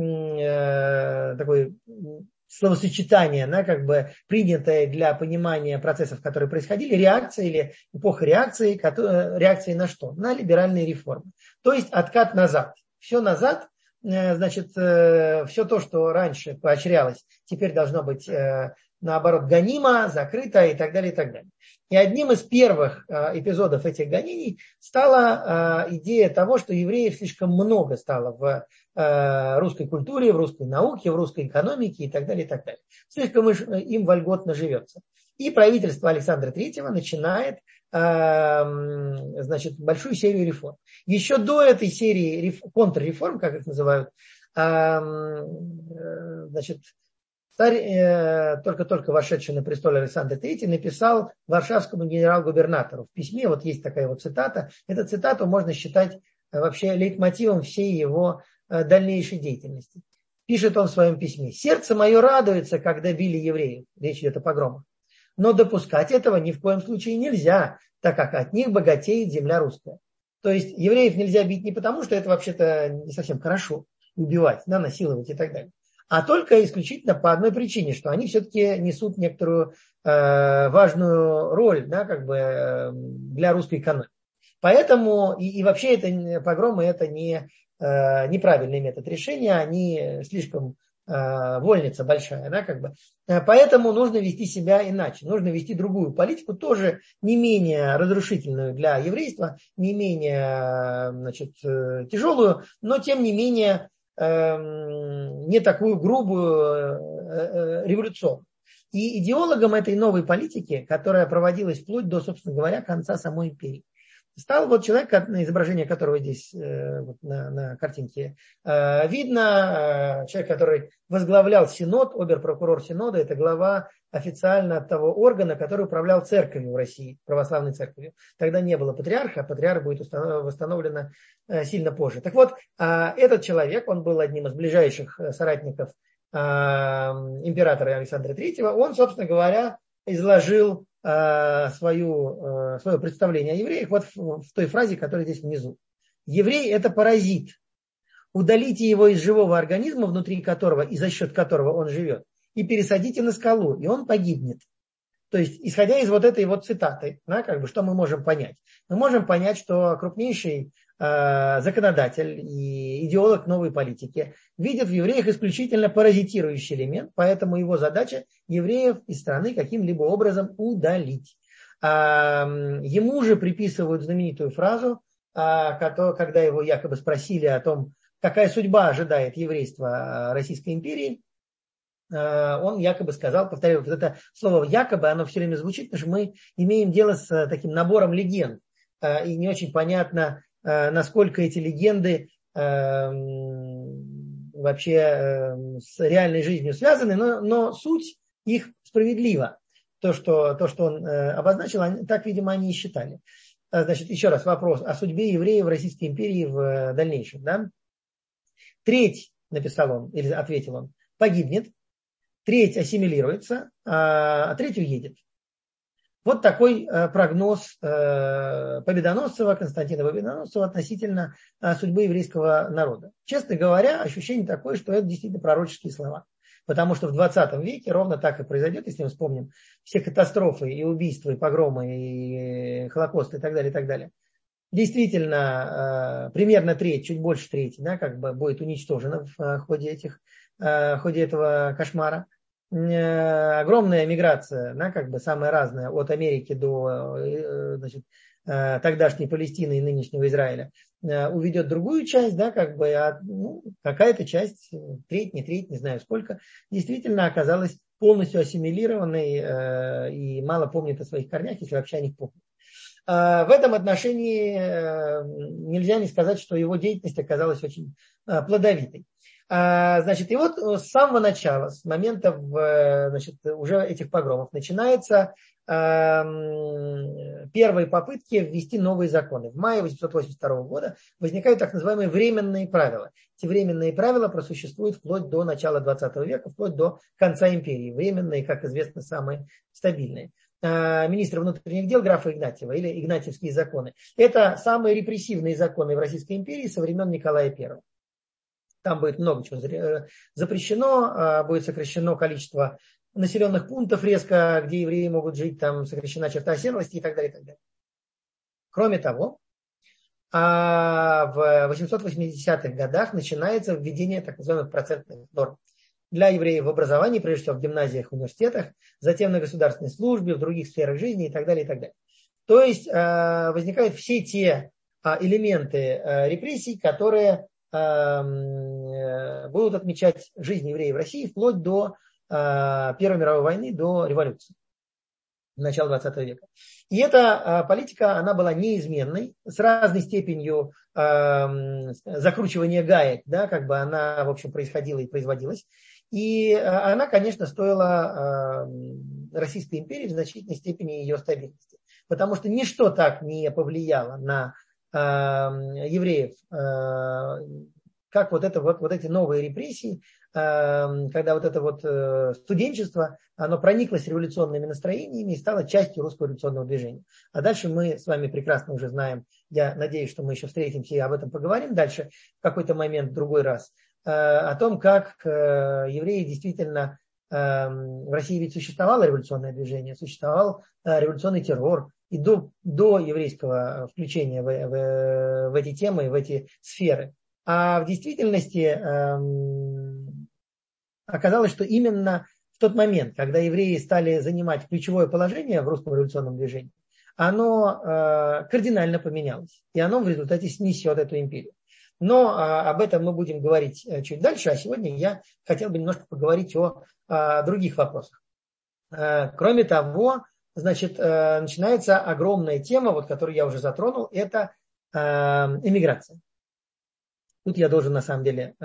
словосочетание, да, как бы принятое для понимания процессов, которые происходили, реакция или эпоха реакции, реакции на что? На либеральные реформы. То есть откат назад. Все назад, значит, все то, что раньше поощрялось, теперь должно быть, наоборот, гонимо, закрыто и так далее, и так далее. И одним из первых эпизодов этих гонений стала идея того, что евреев слишком много стало в русской культуре, в русской науке, в русской экономике и так далее, и так далее. Слишком им вольготно живется. И правительство Александра III начинает, значит, большую серию реформ. Еще до этой серии контрреформ, как их называют, значит, царь, только-только вошедший на престол Александр III, написал варшавскому генерал-губернатору в письме, вот есть такая вот цитата, эту цитату можно считать вообще лейтмотивом всей его дальнейшей деятельности. Пишет он в своем письме: «Сердце мое радуется, когда били евреев». Речь идет о погромах. «Но допускать этого ни в коем случае нельзя, так как от них богатеет земля русская». То есть евреев нельзя бить не потому, что это вообще-то не совсем хорошо убивать, да, насиловать и так далее, а только исключительно по одной причине, что они все-таки несут некоторую важную роль, да, как бы, для русской экономики. Поэтому и вообще это погромы это неправильный метод решения, они слишком вольница большая, да, как бы. Поэтому нужно вести себя иначе, нужно вести другую политику, тоже не менее разрушительную для еврейства, не менее, значит, тяжелую, но тем не менее не такую грубую, революционную. И идеологом этой новой политики, которая проводилась вплоть до, собственно говоря, конца самой империи, стал вот человек, изображение которого здесь вот на картинке видно, человек, который возглавлял Синод, обер-прокурор Синода, это глава официально того органа, который управлял церковью в России, православной церковью. Тогда не было патриарха, а патриарх будет восстановлено сильно позже. Так вот, этот человек, он был одним из ближайших соратников императора Александра III, он, собственно говоря, изложил свое представление о евреях вот в той фразе, которая здесь внизу. Еврей – это паразит. Удалите его из живого организма, внутри которого и за счет которого он живет, и пересадите на скалу, и он погибнет. То есть, исходя из вот этой вот цитаты, да, как бы, что мы можем понять? Мы можем понять, что крупнейший законодатель и идеолог новой политики видит в евреях исключительно паразитирующий элемент, поэтому его задача евреев из страны каким-либо образом удалить. Ему же приписывают знаменитую фразу, когда его якобы спросили о том, какая судьба ожидает еврейство Российской империи, он якобы сказал, повторяю, вот это слово якобы, оно все время звучит, потому что мы имеем дело с таким набором легенд, и не очень понятно, насколько эти легенды вообще с реальной жизнью связаны, но суть их справедлива. То, что он обозначил, так, видимо, они и считали. Значит, еще раз вопрос о судьбе евреев в Российской империи в дальнейшем. Да? Треть, написал он, или ответил он, погибнет, треть ассимилируется, а треть уедет. Вот такой прогноз Победоносцева, Константина Победоносцева относительно судьбы еврейского народа. Честно говоря, ощущение такое, что это действительно пророческие слова. Потому что в 20 веке ровно так и произойдет, если мы вспомним все катастрофы и убийства, и погромы, и Холокост, и так далее, и так далее. Действительно, примерно треть, чуть больше трети, да, как бы будет уничтожена в ходе этого кошмара. Огромная миграция, да, как бы самая разная, от Америки до, значит, тогдашней Палестины и нынешнего Израиля, уведет другую часть, да, как бы, какая-то часть, треть, не знаю сколько, действительно оказалась полностью ассимилированной и мало помнит о своих корнях, если вообще о них помнит. В этом отношении нельзя не сказать, что его деятельность оказалась очень плодовитой. Значит, и вот с самого начала, с момента значит, уже этих погромов, начинаются первые попытки ввести новые законы. В мае 1882 года возникают так называемые временные правила. Эти временные правила просуществуют вплоть до начала 20 века, вплоть до конца империи. Временные, как известно, самые стабильные. Министра внутренних дел графа Игнатьева или Игнатьевские законы. Это самые репрессивные законы в Российской империи со времен Николая I. Там будет много чего запрещено, будет сокращено количество населенных пунктов резко, где евреи могут жить, там сокращена черта оседлости и так далее, и так далее. Кроме того, в 880-х годах начинается введение так называемых процентных норм для евреев в образовании, прежде всего в гимназиях, университетах, затем на государственной службе, в других сферах жизни и так далее, и так далее. То есть возникают все те элементы репрессий, которые будут отмечать жизнь евреев в России вплоть до Первой мировой войны, до революции, начала 20 века. И эта политика, она была неизменной, с разной степенью закручивания гаек, да, как бы она, в общем, происходила и производилась. И она, конечно, стоила Российской империи в значительной степени ее стабильности. Потому что ничто так не повлияло на евреев, как вот эти новые репрессии, когда вот это вот студенчество, оно прониклось революционными настроениями и стало частью русского революционного движения. А дальше мы с вами прекрасно уже знаем, я надеюсь, что мы еще встретимся и об этом поговорим дальше в какой-то момент, в другой раз, о том, как евреи действительно, в России ведь существовало революционное движение, существовал революционный террор, и до еврейского включения в эти темы, в эти сферы. А в действительности оказалось, что именно в тот момент, когда евреи стали занимать ключевое положение в русском революционном движении, оно кардинально поменялось. И оно в результате снесет эту империю. Но об этом мы будем говорить чуть дальше. А сегодня я хотел бы немножко поговорить о других вопросах. Кроме того, значит, начинается огромная тема, вот, которую я уже затронул, это эмиграция. Тут я должен на самом деле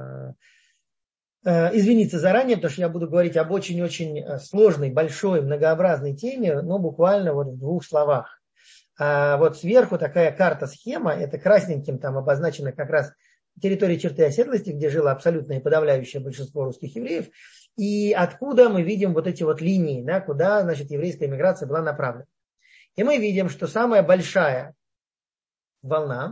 извиниться заранее, потому что я буду говорить об очень-очень сложной, большой, многообразной теме, но буквально вот в 2 словах. Вот сверху такая карта-схема, это красненьким там обозначена как раз территория черты оседлости, где жило абсолютное и подавляющее большинство русских евреев, и откуда мы видим вот эти вот линии, да, куда, значит, еврейская эмиграция была направлена. И мы видим, что самая большая волна,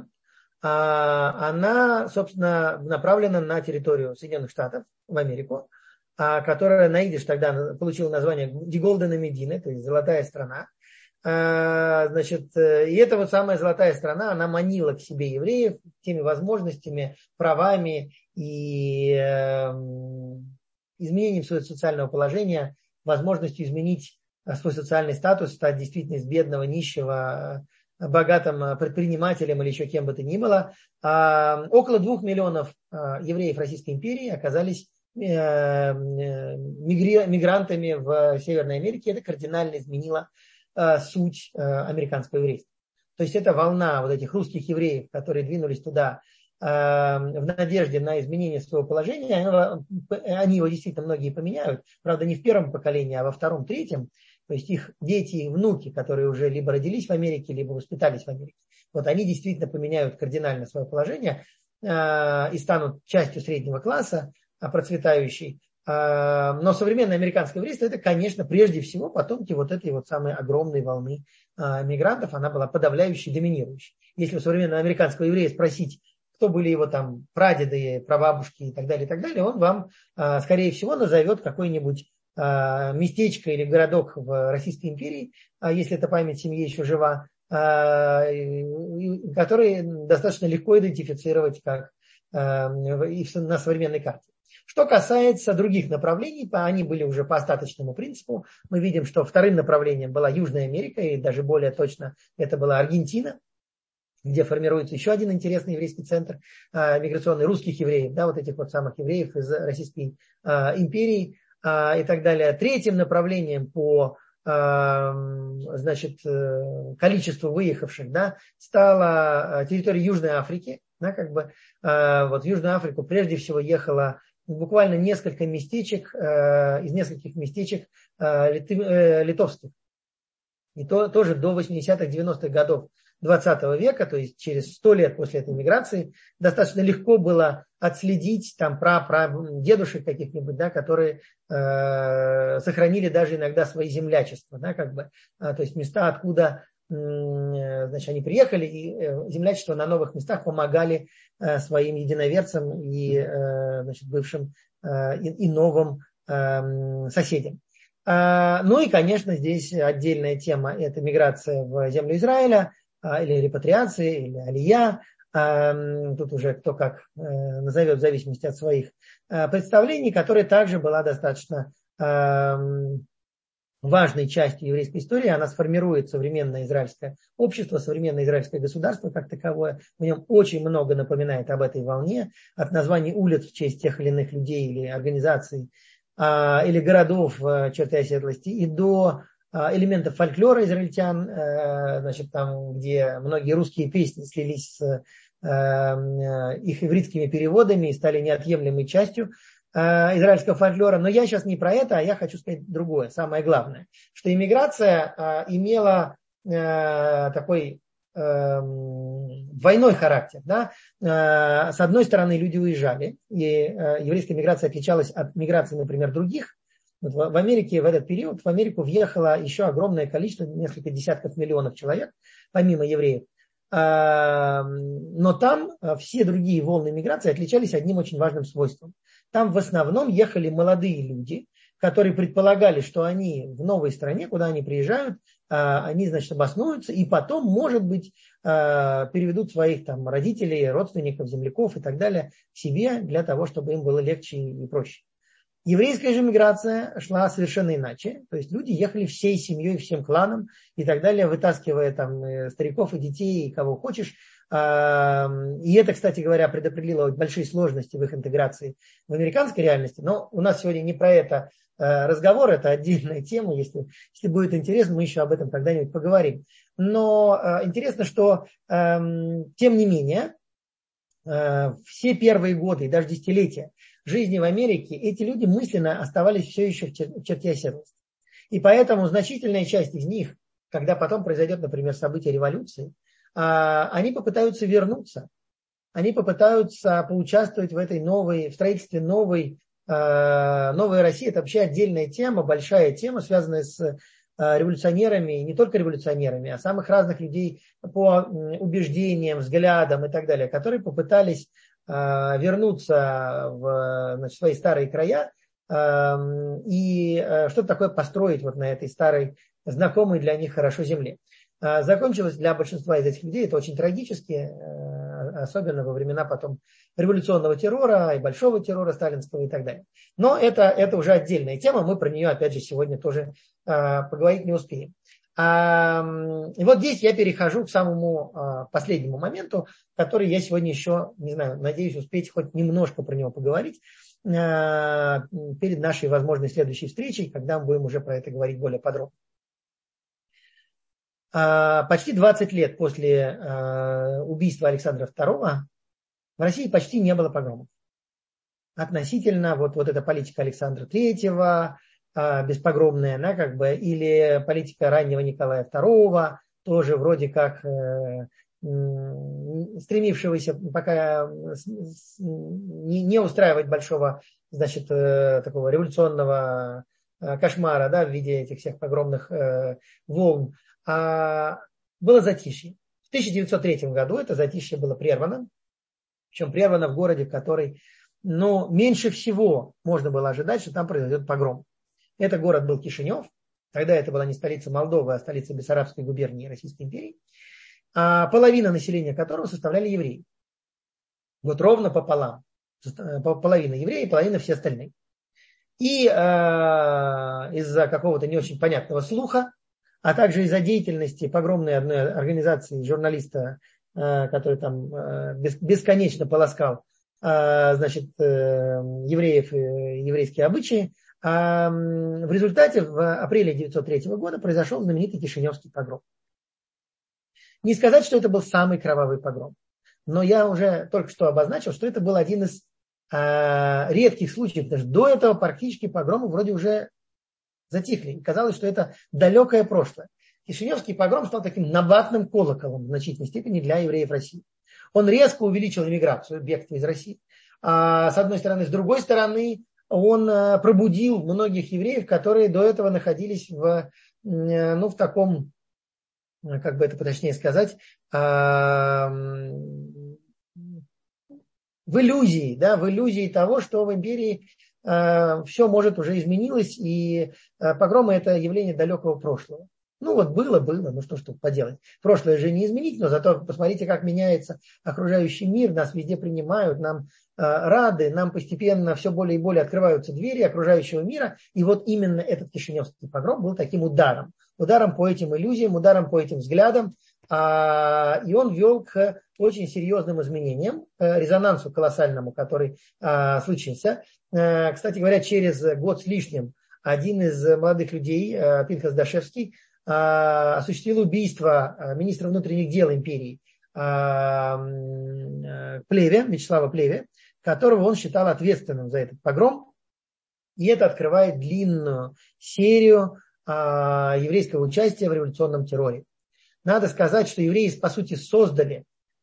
она, собственно, направлена на территорию Соединенных Штатов, в Америку, которая на идиш тогда получила название Die Goldene Medine, то есть золотая страна. Значит, и эта вот самая золотая страна, она манила к себе евреев теми возможностями, правами и изменением своего социального положения, возможностью изменить свой социальный статус, стать действительно из бедного, нищего, богатым предпринимателем или еще кем бы то ни было. Около 2 миллионов евреев Российской империи оказались мигрантами в Северной Америке. Это кардинально изменило суть американского еврейства. То есть это волна вот этих русских евреев, которые двинулись туда в надежде на изменение своего положения. Они его действительно многие поменяют. Правда, не в первом поколении, а во втором, третьем. То есть их дети и внуки, которые уже либо родились в Америке, либо воспитались в Америке. Вот они действительно поменяют кардинально свое положение и станут частью среднего класса, процветающей. Но современное американское еврейство, это, конечно, прежде всего потомки вот этой вот самой огромной волны мигрантов. Она была подавляющей, доминирующей. Если у современного американского еврея спросить, кто были его там прадеды, прабабушки и так далее, он вам, скорее всего, назовет какой-нибудь местечко или городок в Российской империи, если эта память семьи еще жива, который достаточно легко идентифицировать как на современной карте. Что касается других направлений, они были уже по остаточному принципу. Мы видим, что вторым направлением была Южная Америка, и даже более точно это была Аргентина, где формируется еще один интересный еврейский центр миграционный русских евреев, да, вот этих вот самых евреев из Российской империи и так далее. Третьим направлением по значит, количеству выехавших, да, стала территория Южной Африки. Да, как бы, вот в Южную Африку прежде всего ехало буквально несколько местечек, из нескольких местечек литовских. И тоже до 80-х, 90-х годов 20 века, то есть через 100 лет после этой миграции, достаточно легко было отследить там дедушек каких-нибудь, да, которые сохранили даже иногда свои землячества, да, как бы, то есть места, откуда, значит, они приехали, и землячество на новых местах помогали своим единоверцам и, значит, бывшим и новым соседям. Ну и, конечно, здесь отдельная тема – это миграция в землю Израиля, или репатриация, или алия. Тут уже кто как назовет в зависимости от своих представлений, которая также была достаточно важной частью еврейской истории. Она сформирует современное израильское общество, современное израильское государство как таковое. В нем очень много напоминает об этой волне, от названий улиц в честь тех или иных людей или организаций, или городов черты оседлости, и до элементов фольклора израильтян, значит, там, где многие русские песни слились с их ивритскими переводами и стали неотъемлемой частью израильского фольклора. Но я сейчас не про это, а я хочу сказать другое, самое главное, что иммиграция имела такой двойной характер. Да? С одной стороны, люди уезжали, и еврейская миграция отличалась от миграции, например, других. Вот в Америке в этот период в Америку въехало еще огромное количество, несколько десятков миллионов человек, помимо евреев. Но там все другие волны миграции отличались одним очень важным свойством. Там в основном ехали молодые люди, которые предполагали, что они в новой стране, куда они приезжают, они, значит, обоснуются и потом, может быть, переведут своих там родителей, родственников, земляков и так далее к себе для того, чтобы им было легче и проще. Еврейская же миграция шла совершенно иначе. То есть люди ехали всей семьей, всем кланом и так далее, вытаскивая там стариков и детей, и кого хочешь. И это, кстати говоря, предопределило большие сложности в их интеграции в американской реальности. Но у нас сегодня не про это разговор, это отдельная тема. Если будет интересно, мы еще об этом когда-нибудь поговорим. Но интересно, что тем не менее, все первые годы и даже десятилетия жизни в Америке эти люди мысленно оставались все еще в черте оседлости. И поэтому значительная часть из них, когда потом произойдет, например, событие революции, они попытаются вернуться, они попытаются поучаствовать в этой в строительстве новой России. Это вообще отдельная тема, большая тема, связанная с революционерами, и не только революционерами, а самых разных людей по убеждениям, взглядам и так далее, которые попытались вернуться в свои старые края и что-то такое построить вот на этой старой, знакомой для них хорошо земле. Закончилось для большинства из этих людей это очень трагически, особенно во времена потом революционного террора и большого террора сталинского и так далее. Но это уже отдельная тема, мы про нее опять же сегодня тоже поговорить не успеем. И вот здесь я перехожу к самому последнему моменту, который я сегодня еще, не знаю, надеюсь успеть хоть немножко про него поговорить перед нашей возможной следующей встречей, когда мы будем уже про это говорить более подробно. Почти 20 лет после убийства Александра II в России почти не было погромов. Относительно вот эта политика Александра III, беспогромная, она как бы, или политика раннего Николая II, тоже вроде как стремившегося пока не устраивать большого, значит, такого революционного кошмара, да, в виде этих всех погромных волн. Было затишье. В 1903 году это затишье было прервано, причем прервано в городе, в который, меньше всего можно было ожидать, что там произойдет погром. Это город был Кишинев, тогда это была не столица Молдовы, а столица Бессарабской губернии Российской империи, половина населения которого составляли евреи. Вот ровно пополам. Половина евреи, половина все остальные. И из-за какого-то не очень понятного слуха, а также из-за деятельности погромной одной организации журналиста, который там бесконечно полоскал, значит, евреев и еврейские обычаи, в результате в апреле 1903 года произошел знаменитый Кишиневский погром. Не сказать, что это был самый кровавый погром, но я уже только что обозначил, что это был один из редких случаев, потому что до этого практически погромы вроде уже затихли. И казалось, что это далекое прошлое. Кишиневский погром стал таким набатным колоколом в значительной степени для евреев России. Он резко увеличил эмиграцию, бегство из России. С одной стороны. С другой стороны, он пробудил многих евреев, которые до этого находились в таком, как бы это поточнее сказать, в иллюзии того, что в империи все может уже изменилось, и погромы это явление далекого прошлого. Было, что ж тут поделать. Прошлое же не изменить, но зато посмотрите, как меняется окружающий мир, нас везде принимают, нам рады, нам постепенно все более и более открываются двери окружающего мира, и вот именно этот Кишиневский погром был таким ударом по этим иллюзиям, ударом по этим взглядам, и он вел к очень серьезным изменениям, резонансу колоссальному, который случился. Кстати говоря, через год с лишним один из молодых людей, Пинхас Дашевский, осуществил убийство министра внутренних дел империи Вячеслава Плеве, которого он считал ответственным за этот погром. И это открывает длинную серию еврейского участия в революционном терроре. надо сказать, что евреи, по сути, создали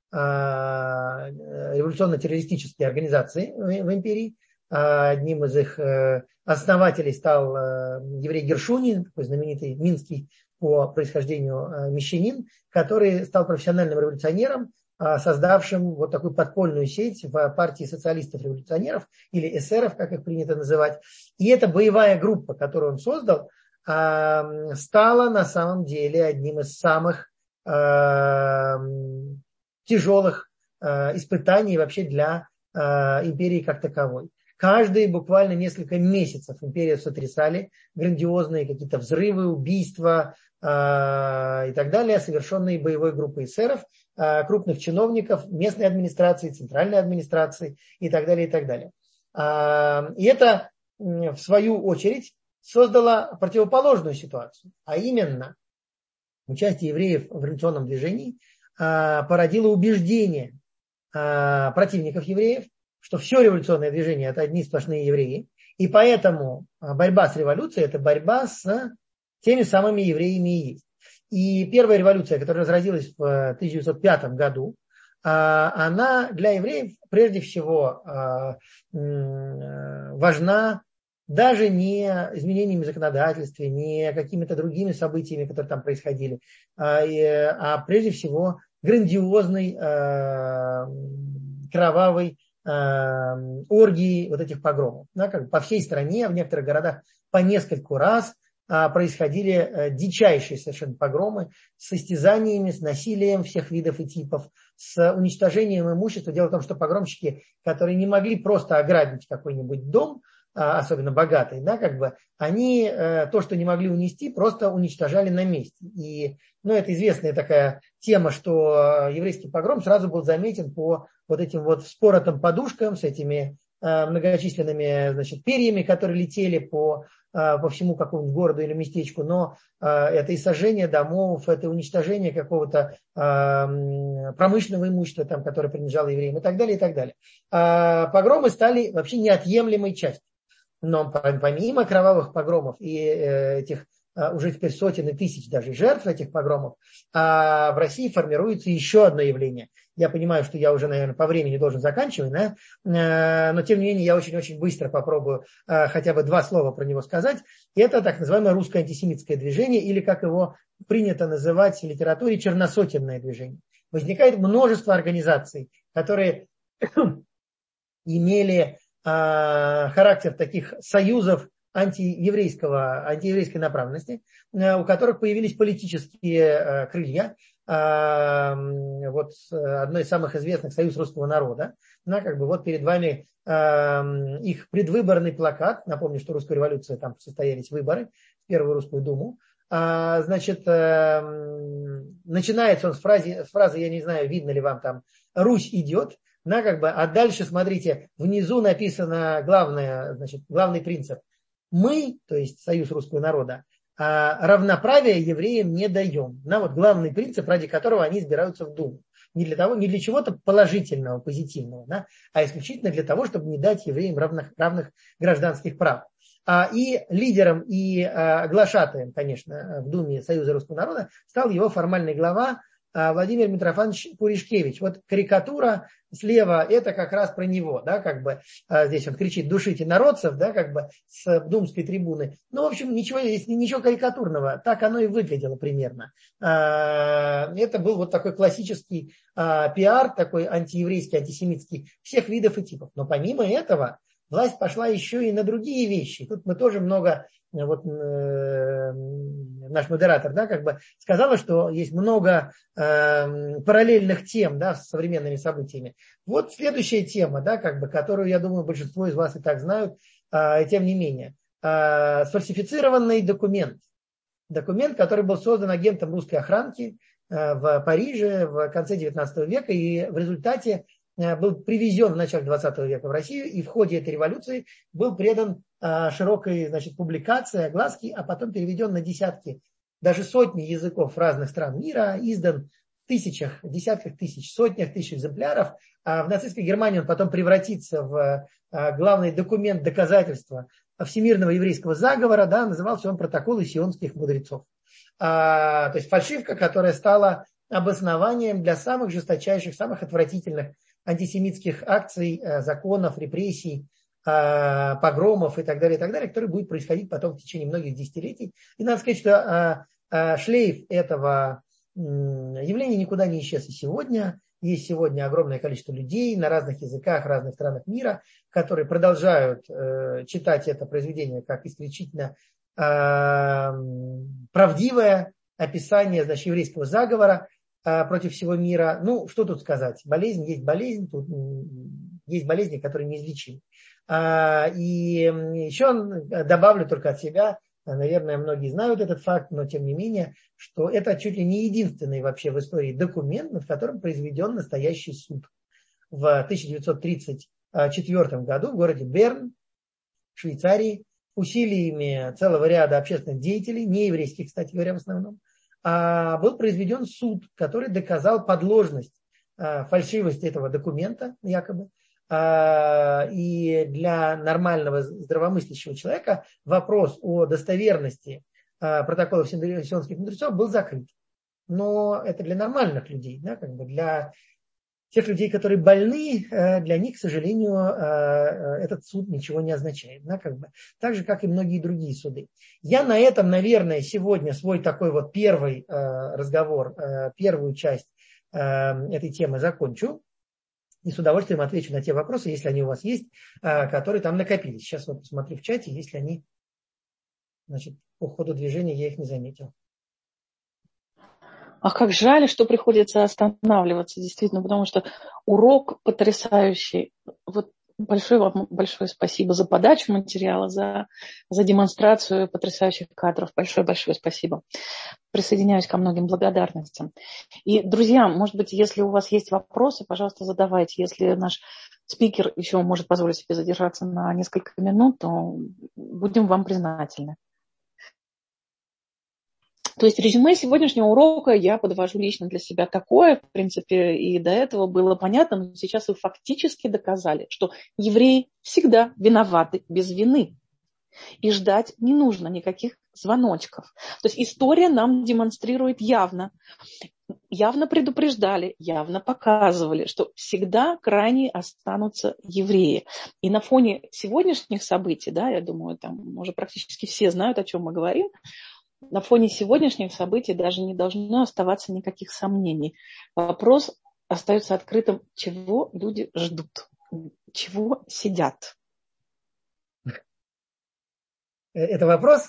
революционно-террористические организации в империи. Одним из их основателей стал еврей Гершунин, такой знаменитый минский по происхождению мещанин, который стал профессиональным революционером, создавшим вот такую подпольную сеть в партии социалистов-революционеров, или эсеров, как их принято называть. И эта боевая группа, которую он создал, стала на самом деле одним из самых тяжелых испытаний вообще для империи как таковой. Каждые буквально несколько месяцев империю сотрясали грандиозные какие-то взрывы, убийства и так далее, совершенные боевой группой эсеров, крупных чиновников местной администрации, центральной администрации и так далее, и так далее. И это, в свою очередь, создало противоположную ситуацию, а именно участие евреев в революционном движении породило убеждение противников евреев, что все революционное движение – это одни сплошные евреи, и поэтому борьба с революцией – это борьба с теми самыми евреями и есть. И первая революция, которая разразилась в 1905 году, она для евреев прежде всего важна даже не изменениями в законодательстве, не какими-то другими событиями, которые там происходили, а прежде всего грандиозной кровавой оргии вот этих погромов. Да, как бы по всей стране, в некоторых городах по нескольку раз происходили дичайшие совершенно погромы с истязаниями, с насилием всех видов и типов, с уничтожением имущества. Дело в том, что погромщики, которые не могли просто ограбить какой-нибудь дом, особенно богатый, да, как бы, они то, что не могли унести, просто уничтожали на месте. И это известная такая тема, что еврейский погром сразу был заметен по вот этим вот вспоротым подушкам с этими многочисленными, значит, перьями, которые летели по всему какому-нибудь городу или местечку, но это и сожжение домов, это уничтожение какого-то промышленного имущества, там, которое принадлежало евреям и так далее, и так далее. Погромы стали вообще неотъемлемой частью. Но помимо кровавых погромов и этих уже теперь сотен и тысяч даже жертв этих погромов, в России формируется еще одно явление. Я понимаю, что я уже, наверное, по времени должен заканчивать, да? Но тем не менее я очень-очень быстро попробую хотя бы два слова про него сказать. Это так называемое русское антисемитское движение, или как его принято называть в литературе, черносотенное движение. Возникает множество организаций, которые имели характер таких союзов антиеврейской направленности, у которых появились политические крылья. Вот одно из самых известных — Союз русского народа. Как бы вот перед вами их предвыборный плакат. Напомню, что русская революция, там состоялись выборы в Первую русскую думу. Значит, начинается он с фразы, я не знаю, видно ли вам там, «Русь идет». Как бы, а дальше, смотрите, внизу написано главный принцип. Мы, то есть Союз русского народа, равноправие евреям не даем. Вот главный принцип, ради которого они избираются в Думу. Не для чего-то положительного, позитивного, да, а исключительно для того, чтобы не дать евреям равных гражданских прав. И лидером и глашатаем, конечно, в Думе Союза русского народа стал его формальный глава Владимир Митрофанович Пуришкевич. Вот карикатура слева, это как раз про него, да, как бы здесь он кричит: «Душите народцев», да, как бы с думской трибуны. В общем, ничего карикатурного, так оно и выглядело примерно. Это был вот такой классический пиар, такой антиеврейский, антисемитский, всех видов и типов. Но помимо этого власть пошла еще и на другие вещи. Тут мы тоже много, наш модератор, да, как бы сказала, что есть много параллельных тем, да, с современными событиями. Вот следующая тема, да, как бы, которую, я думаю, большинство из вас и так знают, тем не менее. Сфальсифицированный документ. Документ, который был создан агентом русской охранки в Париже в конце 19 века и в результате был привезен в начале 20 века в Россию, и в ходе этой революции был предан широкой, публикации, огласке, а потом переведен на десятки, даже сотни языков разных стран мира, издан в тысячах, десятках тысяч, сотнях тысяч экземпляров. А в нацистской Германии он потом превратится в главный документ доказательства всемирного еврейского заговора, да, назывался он «Протоколы сионских мудрецов». то есть фальшивка, которая стала обоснованием для самых жесточайших, самых отвратительных антисемитских акций, законов, репрессий, погромов и так далее, который будет происходить потом в течение многих десятилетий. И надо сказать, что шлейф этого явления никуда не исчез и сегодня. Есть сегодня огромное количество людей на разных языках, разных странах мира, которые продолжают читать это произведение как исключительно правдивое описание, значит, еврейского заговора против всего мира. Ну, что тут сказать? Болезнь, тут есть болезни, которые неизлечимы. И еще добавлю только от себя, наверное, многие знают этот факт, но тем не менее, что это чуть ли не единственный вообще в истории документ, над которым произведен настоящий суд. В 1934 году в городе Берн, Швейцарии, усилиями целого ряда общественных деятелей, не еврейских, кстати говоря, в основном, был произведен суд, который доказал подложность, фальшивость этого документа, якобы. И для нормального здравомыслящего человека вопрос о достоверности протоколов сионских мудрецов был закрыт. Но это для нормальных людей, да, как бы для тех людей, которые больны, для них, к сожалению, этот суд ничего не означает. Да, как бы. Так же, как и многие другие суды. Я на этом, наверное, сегодня свой такой вот первый разговор, первую часть этой темы закончу. И с удовольствием отвечу на те вопросы, если они у вас есть, которые там накопились. Сейчас вот посмотрю в чате, если они, значит, по ходу движения я их не заметил. Ах, как жаль, что приходится останавливаться, действительно, потому что урок потрясающий. Вот большое вам спасибо за подачу материала, за демонстрацию потрясающих кадров. Большое спасибо. Присоединяюсь ко многим благодарностям. И, друзья, может быть, если у вас есть вопросы, пожалуйста, задавайте. Если наш спикер еще может позволить себе задержаться на несколько минут, то будем вам признательны. То есть резюме сегодняшнего урока я подвожу лично для себя такое, в принципе, и до этого было понятно, но сейчас вы фактически доказали, что евреи всегда виноваты без вины. И ждать не нужно никаких звоночков. То есть история нам демонстрирует явно предупреждали, явно показывали, что всегда крайне останутся евреи. И на фоне сегодняшних событий, да, я думаю, там уже практически все знают, о чем мы говорим, на фоне сегодняшних событий даже не должно оставаться никаких сомнений. Вопрос остается открытым, чего люди ждут, чего сидят. Это вопрос?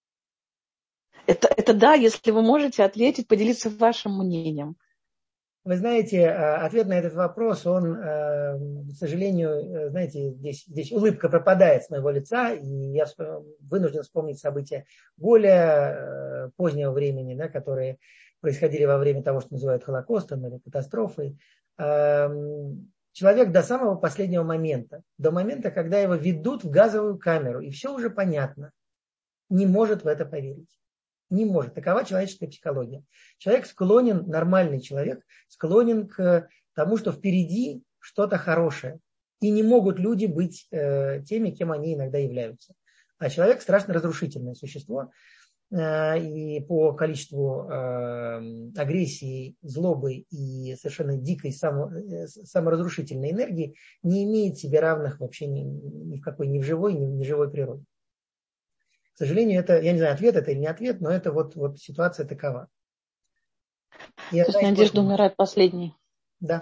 Это да, если вы можете ответить, поделиться вашим мнением. Вы знаете, ответ на этот вопрос, он, к сожалению, знаете, здесь улыбка пропадает с моего лица, и я вынужден вспомнить события более позднего времени, да, которые происходили во время того, что называют Холокостом или катастрофой. Человек до самого последнего момента, до момента, когда его ведут в газовую камеру, и все уже понятно, не может в это поверить. Не может. Такова человеческая психология. Нормальный человек, склонен к тому, что впереди что-то хорошее. И не могут люди быть теми, кем они иногда являются. А человек страшно разрушительное существо. И по количеству агрессии, злобы и совершенно дикой саморазрушительной энергии не имеет себе равных вообще ни в какой, ни в живой, ни в неживой природе. К сожалению, это, я не знаю, ответ это или не ответ, но это вот ситуация такова. То есть надежда умирает последней. Да.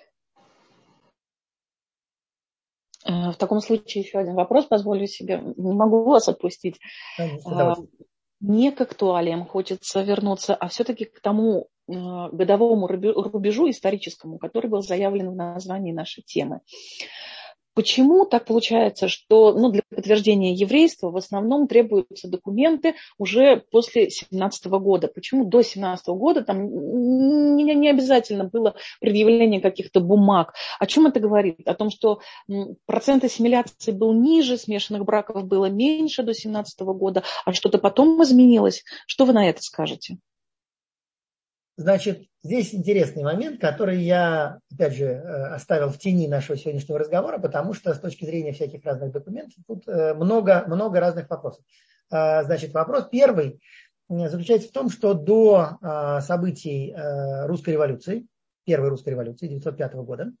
В таком случае еще один вопрос позволю себе. Не могу вас отпустить. Не к актуалиям хочется вернуться, а все-таки к тому годовому рубежу историческому, который был заявлен в названии нашей темы. Почему так получается, что для подтверждения еврейства в основном требуются документы уже после 17 года? Почему до 17 года там не обязательно было предъявление каких-то бумаг? О чем это говорит? О том, что процент ассимиляции был ниже, смешанных браков было меньше до 17 года, а что-то потом изменилось? Что вы на это скажете? Значит, здесь интересный момент, который я, опять же, оставил в тени нашего сегодняшнего разговора, потому что с точки зрения всяких разных документов тут много разных вопросов. Значит, вопрос первый. заключается в том, что до событий русской революции, первой русской революции 1905 года,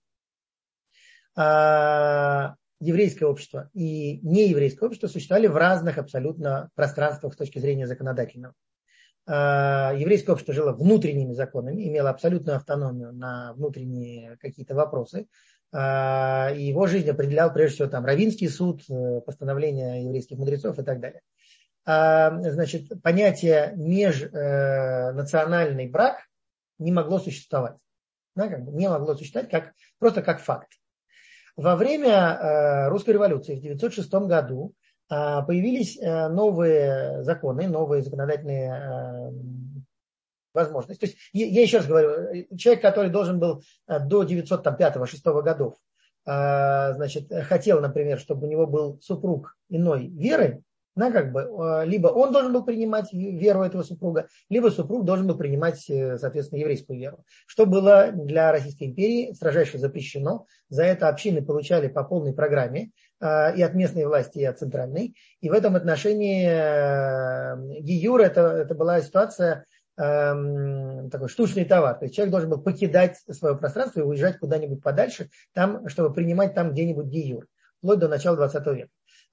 еврейское общество и нееврейское общество существовали в разных абсолютно пространствах с точки зрения законодательного. Еврейское общество жило внутренними законами, имело абсолютную автономию на внутренние какие-то вопросы. И его жизнь определял прежде всего там раввинский суд, постановления еврейских мудрецов и так далее. Значит, понятие межнациональный брак не могло существовать. Да, не могло существовать просто как факт. Во время русской революции в 1906 году появились новые законы, новые законодательные возможности. То есть, я еще раз говорю, человек, который должен был до 1905-1906 годов, значит, хотел, например, чтобы у него был супруг иной веры, либо он должен был принимать веру этого супруга, либо супруг должен был принимать, соответственно, еврейскую веру. Что было для Российской империи строжайше запрещено. За это общины получали по полной программе и от местной власти, и от центральной. И в этом отношении гиюр это была ситуация, такой штучный товар. То есть человек должен был покидать свое пространство и уезжать куда-нибудь подальше, там, чтобы принимать там где-нибудь гиюр, вплоть до начала 20 века.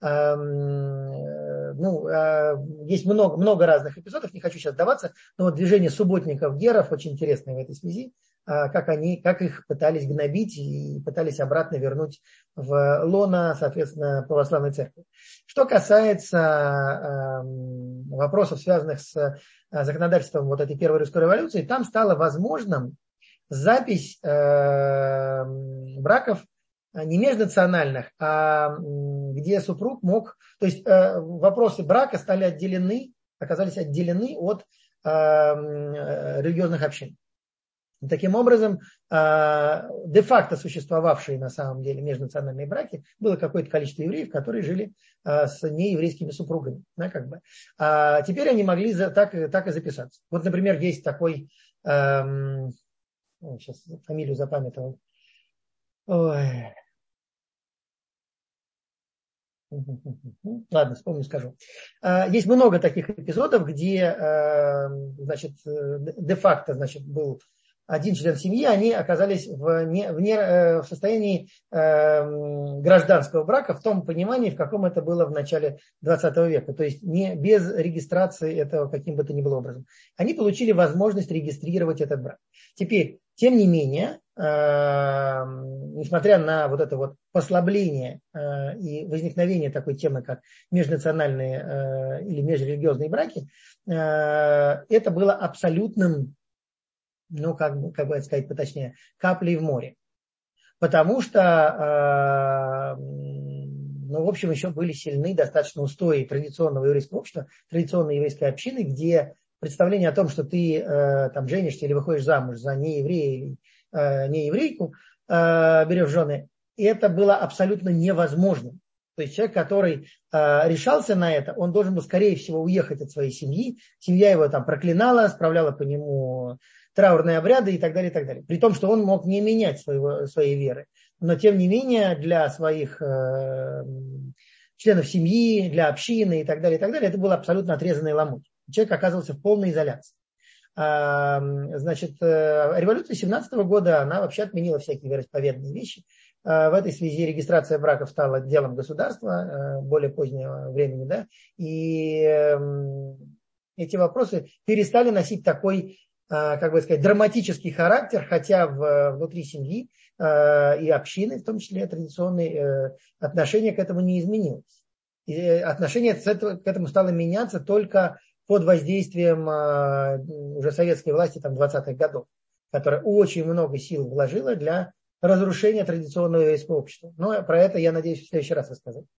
Есть много разных эпизодов, не хочу сейчас вдаваться, но вот движение субботников-геров очень интересное в этой связи, как их пытались гнобить и пытались обратно вернуть в лоно, соответственно, православной церкви. Что касается вопросов, связанных с законодательством вот этой первой русской революции, там стало возможным запись браков не межнациональных, а где супруг мог... То есть вопросы брака оказались отделены от религиозных общин. Таким образом, де-факто существовавшие на самом деле межнациональные браки, было какое-то количество евреев, которые жили с нееврейскими супругами. А теперь они могли так и записаться. Вот, например, есть такой... сейчас фамилию запамятовал. Ой. Ладно, вспомню, скажу. Есть много таких эпизодов, где, значит, де-факто, значит, был один член семьи, они оказались в состоянии гражданского брака в том понимании, в каком это было в начале 20 века. То есть не без регистрации этого каким бы то ни было образом. Они получили возможность регистрировать этот брак. Теперь, тем не менее, несмотря на вот это вот послабление и возникновение такой темы, как межнациональные или межрелигиозные браки, это было абсолютным, как бы сказать поточнее, каплей в море. Потому что, в общем, еще были сильны достаточно устои традиционного еврейского общества, традиционной еврейской общины, где представление о том, что ты там женишься или выходишь замуж за нееврея или нееврейку, берешь в жены, это было абсолютно невозможным. То есть человек, который решался на это, он должен был, скорее всего, уехать от своей семьи. Семья его там проклинала, справляла по нему траурные обряды и так далее, и так далее. При том, что он мог не менять своей веры. Но, тем не менее, для своих членов семьи, для общины и так далее, это было абсолютно отрезанный ломоть. Человек оказывался в полной изоляции. Значит, революция 17 года, она вообще отменила всякие вероисповедные вещи. В этой связи регистрация браков стала делом государства более позднего времени, да, и эти вопросы перестали носить такой, как бы сказать, драматический характер, хотя внутри семьи и общины, в том числе традиционные отношения к этому не изменилось. И отношение к этому стало меняться только под воздействием уже советской власти 20-х годов, которая очень много сил вложила для разрушения традиционного еврейского общества. Но про это, я надеюсь, в следующий раз рассказать.